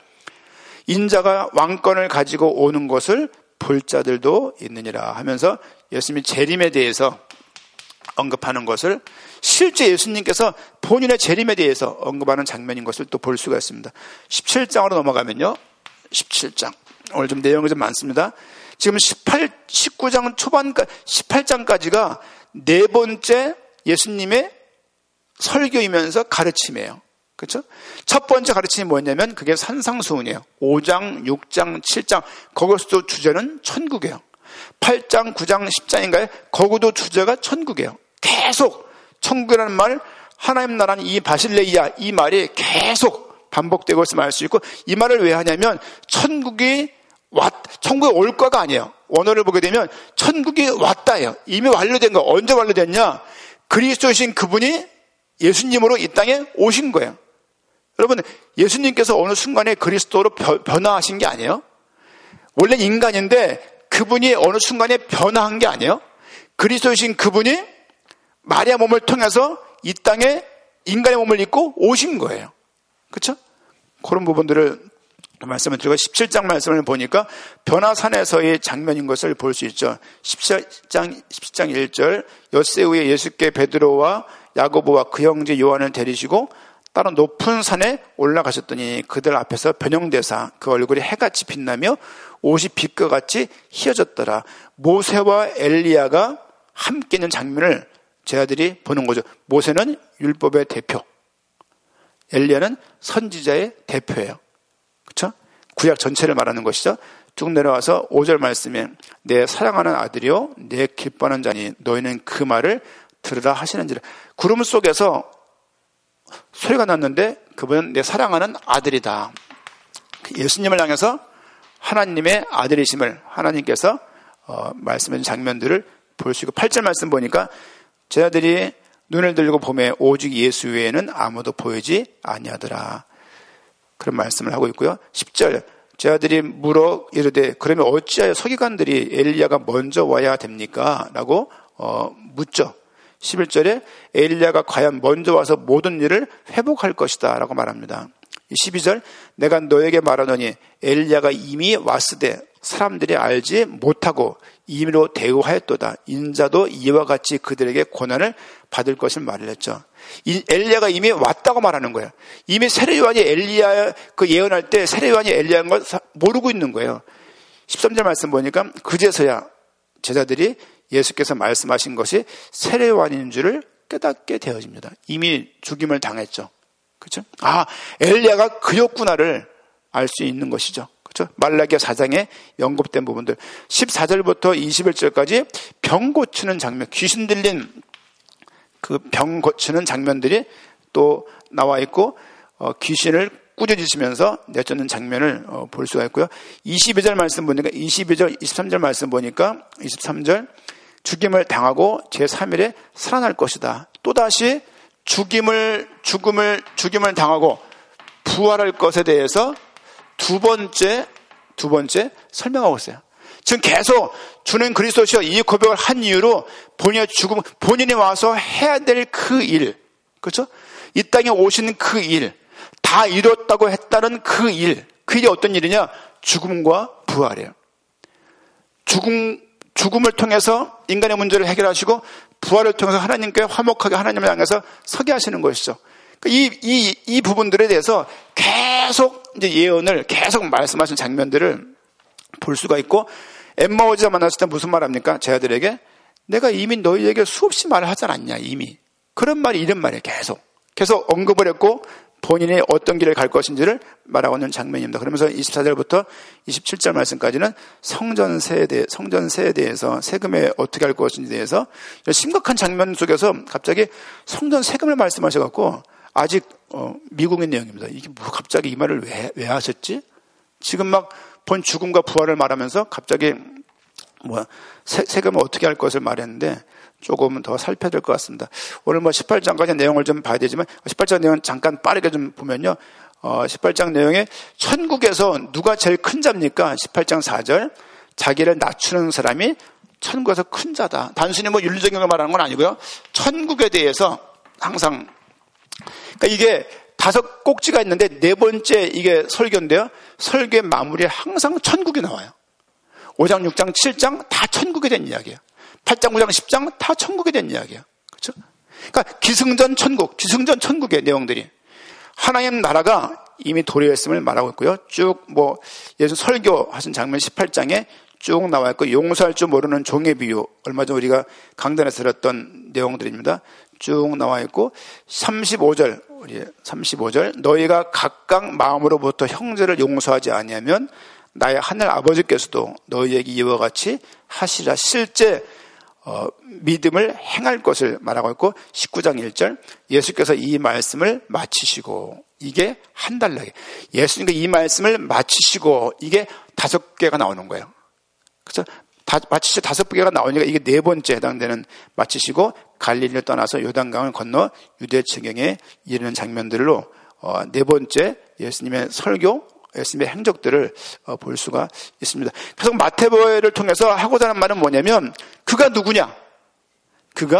Speaker 1: 인자가 왕권을 가지고 오는 것을 볼 자들도 있느니라 하면서 예수님이 재림에 대해서 언급하는 것을 실제 예수님께서 본인의 재림에 대해서 언급하는 장면인 것을 또 볼 수가 있습니다. 십칠 장으로 넘어가면요. 십칠 장. 오늘 좀 내용이 좀 많습니다. 지금 십팔, 십구 장 초반까지, 십팔 장까지가 네 번째 예수님의 설교이면서 가르침이에요. 그렇죠? 첫 번째 가르침이 뭐냐면 그게 산상수훈이에요. 오 장, 육 장, 칠 장. 거기서도 주제는 천국이에요. 팔 장, 구 장, 십 장인가요? 거기도 주제가 천국이에요. 계속 천국이라는 말, 하나님 나라는 이 바실레이야 이 말이 계속 반복되고 있음을 알 수 있고 이 말을 왜 하냐면 천국이 왔, 천국이 올 거가 아니에요. 원어를 보게 되면 천국이 왔다예요. 이미 완료된 거. 언제 완료됐냐? 그리스도이신 그분이 예수님으로 이 땅에 오신 거예요. 여러분 예수님께서 어느 순간에 그리스도로 변화하신 게 아니에요. 원래 인간인데 그분이 어느 순간에 변화한 게 아니에요. 그리스도이신 그분이 마리아 몸을 통해서 이 땅에 인간의 몸을 입고 오신 거예요. 그렇죠? 그런 부분들을 말씀을 드리고 십칠 장 말씀을 보니까 변화산에서의 장면인 것을 볼 수 있죠. 십칠 장, 십칠 장 일 절 엿새 후에 예수께 베드로와 야고보와 그 형제 요한을 데리시고 다른 높은 산에 올라가셨더니 그들 앞에서 변형되사 그 얼굴이 해같이 빛나며 옷이 빛과 같이 희어졌더라. 모세와 엘리야가 함께 있는 장면을 제 아들이 보는 거죠. 모세는 율법의 대표, 엘리야는 선지자의 대표예요. 그렇죠? 구약 전체를 말하는 것이죠. 쭉 내려와서 오 절 말씀에 내 사랑하는 아들이요 내 기뻐하는 자니 너희는 그 말을 들으라 하시는지라. 구름 속에서 소리가 났는데 그분은 내 사랑하는 아들이다. 예수님을 향해서 하나님의 아들이심을 하나님께서 어, 말씀해 준 장면들을 볼 수 있고, 팔 절 말씀 보니까 제 아들이 눈을 들고 보매 오직 예수 외에는 아무도 보이지 아니하더라. 그런 말씀을 하고 있고요. 십 절 제 아들이 물어 이르되 그러면 어찌하여 서기관들이 엘리야가 먼저 와야 됩니까? 라고 어, 묻죠. 십일 절에 엘리야가 과연 먼저 와서 모든 일을 회복할 것이다 라고 말합니다. 십이 절 내가 너에게 말하노니 엘리야가 이미 왔으되 사람들이 알지 못하고 임의로 대우하였도다. 인자도 이와 같이 그들에게 고난을 받을 것을 말을 했죠. 엘리야가 이미 왔다고 말하는 거예요. 이미 세례요한이 엘리야 그 예언할 때 세례요한이 엘리야인 걸 모르고 있는 거예요. 십삼 절 말씀 보니까 그제서야 제자들이 예수께서 말씀하신 것이 세례요한인 줄을 깨닫게 되어집니다. 이미 죽임을 당했죠. 그렇죠? 아, 엘리야가 그였구나를 알 수 있는 것이죠. 그렇죠? 말라기야 사 장에 언급된 부분들. 십사 절부터 이십일 절까지 병 고치는 장면, 귀신 들린 그 병 고치는 장면들이 또 나와 있고, 어, 귀신을 꾸짖으시면서 내쫓는 장면을 어, 볼 수가 있고요. 이십이 절 말씀 보니까, 이십이 절, 이십삼 절 말씀 보니까, 이십삼 절, 죽임을 당하고 제삼 일에 살아날 것이다. 또다시 죽임을, 죽음을, 죽임을 당하고 부활할 것에 대해서 두 번째, 두 번째 설명하고 있어요. 지금 계속 주는 그리스도시여 이 고백을 한 이유로 본인의 죽음, 본인이 와서 해야 될 그 일, 그렇죠? 이 땅에 오신 그 일, 다 이뤘다고 했다는 그 일, 그 일이 어떤 일이냐? 죽음과 부활이에요. 죽음, 죽음을 통해서 인간의 문제를 해결하시고 부활을 통해서 하나님께 화목하게 하나님을 향해서 서게 하시는 것이죠. 이, 이, 이 부분들에 대해서 계속 이제 예언을 계속 말씀하신 장면들을 볼 수가 있고, 엠마오지와 만났을 때 무슨 말 합니까? 제 아들에게 내가 이미 너희에게 수없이 말을 하지 않았냐, 이미. 그런 말이 이런 말이에요. 계속. 계속 언급을 했고 본인이 어떤 길을 갈 것인지를 말하고 있는 장면입니다. 그러면서 이십사 절부터 이십칠 절 말씀까지는 성전세에 대해, 성전세에 대해서 세금에 어떻게 할 것인지에 대해서 심각한 장면 속에서 갑자기 성전 세금을 말씀하셔갖고 아직 어, 미국인 내용입니다. 이게 뭐 갑자기 이 말을 왜, 왜 하셨지? 지금 막 본 죽음과 부활을 말하면서 갑자기 뭐 세, 세금을 어떻게 할 것을 말했는데 조금 더 살펴야 될 것 같습니다. 오늘 뭐 십팔 장까지 내용을 좀 봐야 되지만 십팔 장 내용 잠깐 빠르게 좀 보면요. 어, 십팔 장 내용에 천국에서 누가 제일 큰 자입니까? 십팔 장 사 절 자기를 낮추는 사람이 천국에서 큰 자다. 단순히 뭐 윤리적인 걸 말하는 건 아니고요. 천국에 대해서 항상 그러니까 이게 다섯 꼭지가 있는데 네 번째 이게 설교인데요. 설교의 마무리에 항상 천국이 나와요. 오 장, 육 장, 칠 장 다 천국에 대한 이야기예요. 팔 장, 구 장, 십 장 다 천국에 대한 이야기예요. 그렇죠? 그러니까 기승전 천국, 기승전 천국의 내용들이 하나님 나라가 이미 도래했음을 말하고 있고요. 쭉 뭐 예수 설교하신 장면 십팔 장에 쭉 나와 있고 용서할 줄 모르는 종의 비유 얼마 전 우리가 강단에서 들었던 내용들입니다. 쭉 나와 있고 삼십오 절 우리 삼십오 절 너희가 각각 마음으로부터 형제를 용서하지 아니하면 나의 하늘 아버지께서도 너희에게 이와 같이 하시라. 실제 어, 믿음을 행할 것을 말하고 있고 십구 장 일 절 예수께서 이 말씀을 마치시고 이게 한 달락에 예수님께 이 말씀을 마치시고 이게 다섯 개가 나오는 거예요. 그렇죠? 다, 마치시 다섯 개가 나오니까 이게 네 번째 해당되는 마치시고 갈릴리를 떠나서 요단강을 건너 유대 지경에 이르는 장면들로 어, 네 번째 예수님의 설교, 예수님의 행적들을 어, 볼 수가 있습니다. 그래서 마태복음을 통해서 하고자 하는 말은 뭐냐면 그가 누구냐? 그가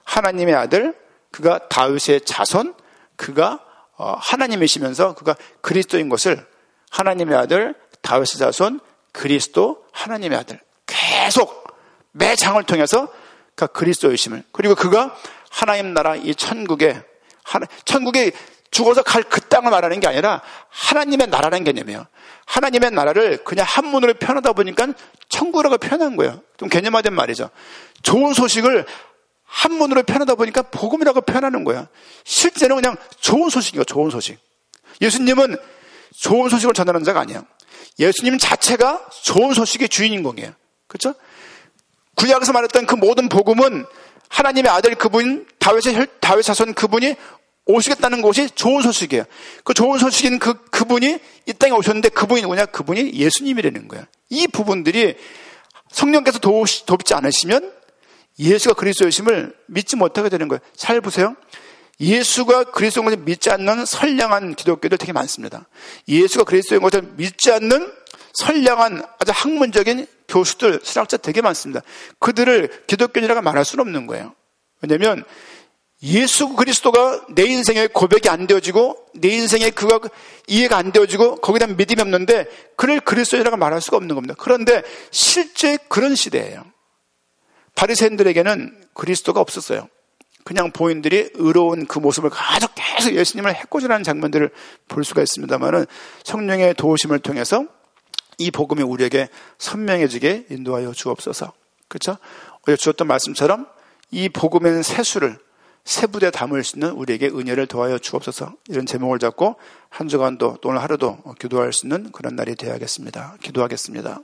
Speaker 1: 하나님의 아들, 그가 다윗의 자손, 그가 하나님이시면서 그가 그리스도인 것을, 하나님의 아들, 다윗의 자손, 그리스도, 하나님의 아들, 계속 매 장을 통해서 그가 그리스도이심을, 그리고 그가 하나님 나라 이 천국에, 천국에 죽어서 갈 그 땅을 말하는 게 아니라 하나님의 나라라는 개념이에요. 하나님의 나라를 그냥 한문으로 표현하다 보니까 천국이라고 표현한 거예요. 좀 개념화된 말이죠. 좋은 소식을 한문으로 표현하다 보니까 복음이라고 표현하는 거예요. 실제는 그냥 좋은 소식이에요. 좋은 소식. 예수님은 좋은 소식을 전하는 자가 아니에요. 예수님 자체가 좋은 소식의 주인공이에요. 그렇죠? 구약에서 말했던 그 모든 복음은 하나님의 아들 그분, 다윗의 다윗 자손 그분이 오시겠다는 것이 좋은 소식이에요. 그 좋은 소식인 그, 그분이 이 땅에 오셨는데 그분이 누구냐? 그분이 예수님이라는 거예요. 이 부분들이 성령께서 도, 돕지 않으시면 예수가 그리스도이심을 믿지 못하게 되는 거예요. 잘 보세요. 예수가 그리스도인 것을 믿지 않는 선량한 기독교들 되게 많습니다. 예수가 그리스도인 것을 믿지 않는 선량한 아주 학문적인 교수들, 신학자 되게 많습니다. 그들을 기독교인이라고 말할 수는 없는 거예요. 왜냐하면 예수 그리스도가 내 인생에 고백이 안 되어지고 내 인생에 그가 이해가 안 되어지고 거기에 대한 믿음이 없는데 그를 그리스도인이라고 말할 수가 없는 겁니다. 그런데 실제 그런 시대예요. 바리새인들에게는 그리스도가 없었어요. 그냥 보인들이 의로운 그 모습을 가지고 계속 예수님을 해코지라는 장면들을 볼 수가 있습니다만은 성령의 도우심을 통해서 이 복음이 우리에게 선명해지게 인도하여 주옵소서. 그렇죠? 어제 주었던 말씀처럼 이 복음의 세수를 세 부대에 담을 수 있는 우리에게 은혜를 도와여 주옵소서. 이런 제목을 잡고 한 주간도 또 오늘 하루도 기도할 수 있는 그런 날이 되어야겠습니다. 기도하겠습니다.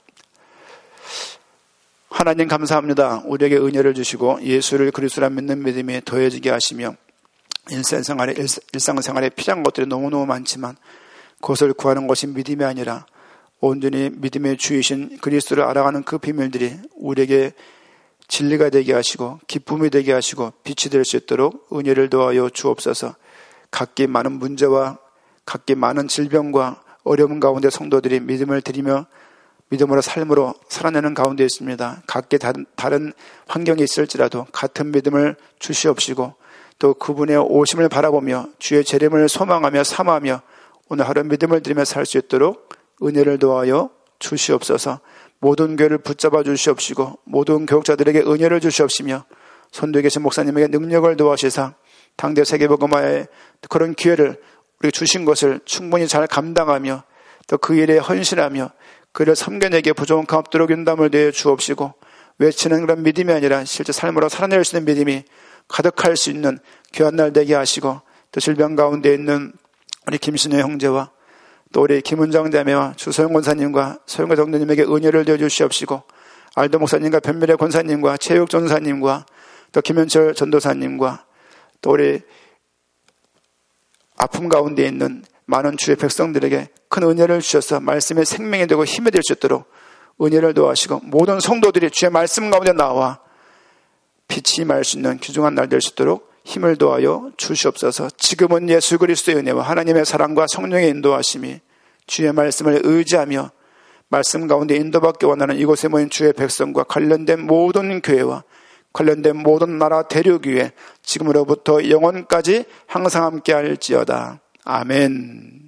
Speaker 1: 하나님 감사합니다. 우리에게 은혜를 주시고 예수를 그리스도라 믿는 믿음이 더해지게 하시며 일상생활에, 일상생활에 필요한 것들이 너무너무 많지만 그것을 구하는 것이 믿음이 아니라 온전히 믿음의 주이신 그리스도를 알아가는 그 비밀들이 우리에게 진리가 되게 하시고 기쁨이 되게 하시고 빛이 될 수 있도록 은혜를 도와여 주옵소서. 각기 많은 문제와 각기 많은 질병과 어려운 가운데 성도들이 믿음을 드리며 믿음으로 삶으로 살아내는 가운데 있습니다. 각기 다른, 다른 환경이 있을지라도 같은 믿음을 주시옵시고 또 그분의 오심을 바라보며 주의 재림을 소망하며 삼아하며 오늘 하루 믿음을 드리며 살 수 있도록 은혜를 도와여 주시옵소서. 모든 교회를 붙잡아 주시옵시고 모든 교육자들에게 은혜를 주시옵시며 선두에 계신 목사님에게 능력을 도와주시사 당대 세계복음화의 그런 기회를 우리가 주신 것을 충분히 잘 감당하며 또 그 일에 헌신하며 그를 섬겨내기에 부족한 없도록 인담을 내어 주옵시고 외치는 그런 믿음이 아니라 실제 삶으로 살아낼 수 있는 믿음이 가득할 수 있는 귀한 날 되게 하시고 또 질병 가운데 있는 우리 김신혜 형제와 또 우리 김은정 자매와 주소영 권사님과 소영과 정도님에게 은혜를 되어 주시옵시고 알도 목사님과 변미래 권사님과 최육 전사님과 또 김현철 전도사님과 또 우리 아픔 가운데 있는 많은 주의 백성들에게 큰 은혜를 주셔서 말씀의 생명이 되고 힘이 될 수 있도록 은혜를 도와주시고 모든 성도들이 주의 말씀 가운데 나와 빛이 말 수 있는 귀중한 날 될 수 있도록 힘을 도와여 주시옵소서. 지금은 예수 그리스도의 은혜와 하나님의 사랑과 성령의 인도하심이 주의 말씀을 의지하며 말씀 가운데 인도받기 원하는 이곳에 모인 주의 백성과 관련된 모든 교회와 관련된 모든 나라 대륙 위에 지금으로부터 영원까지 항상 함께 할지어다. 아멘.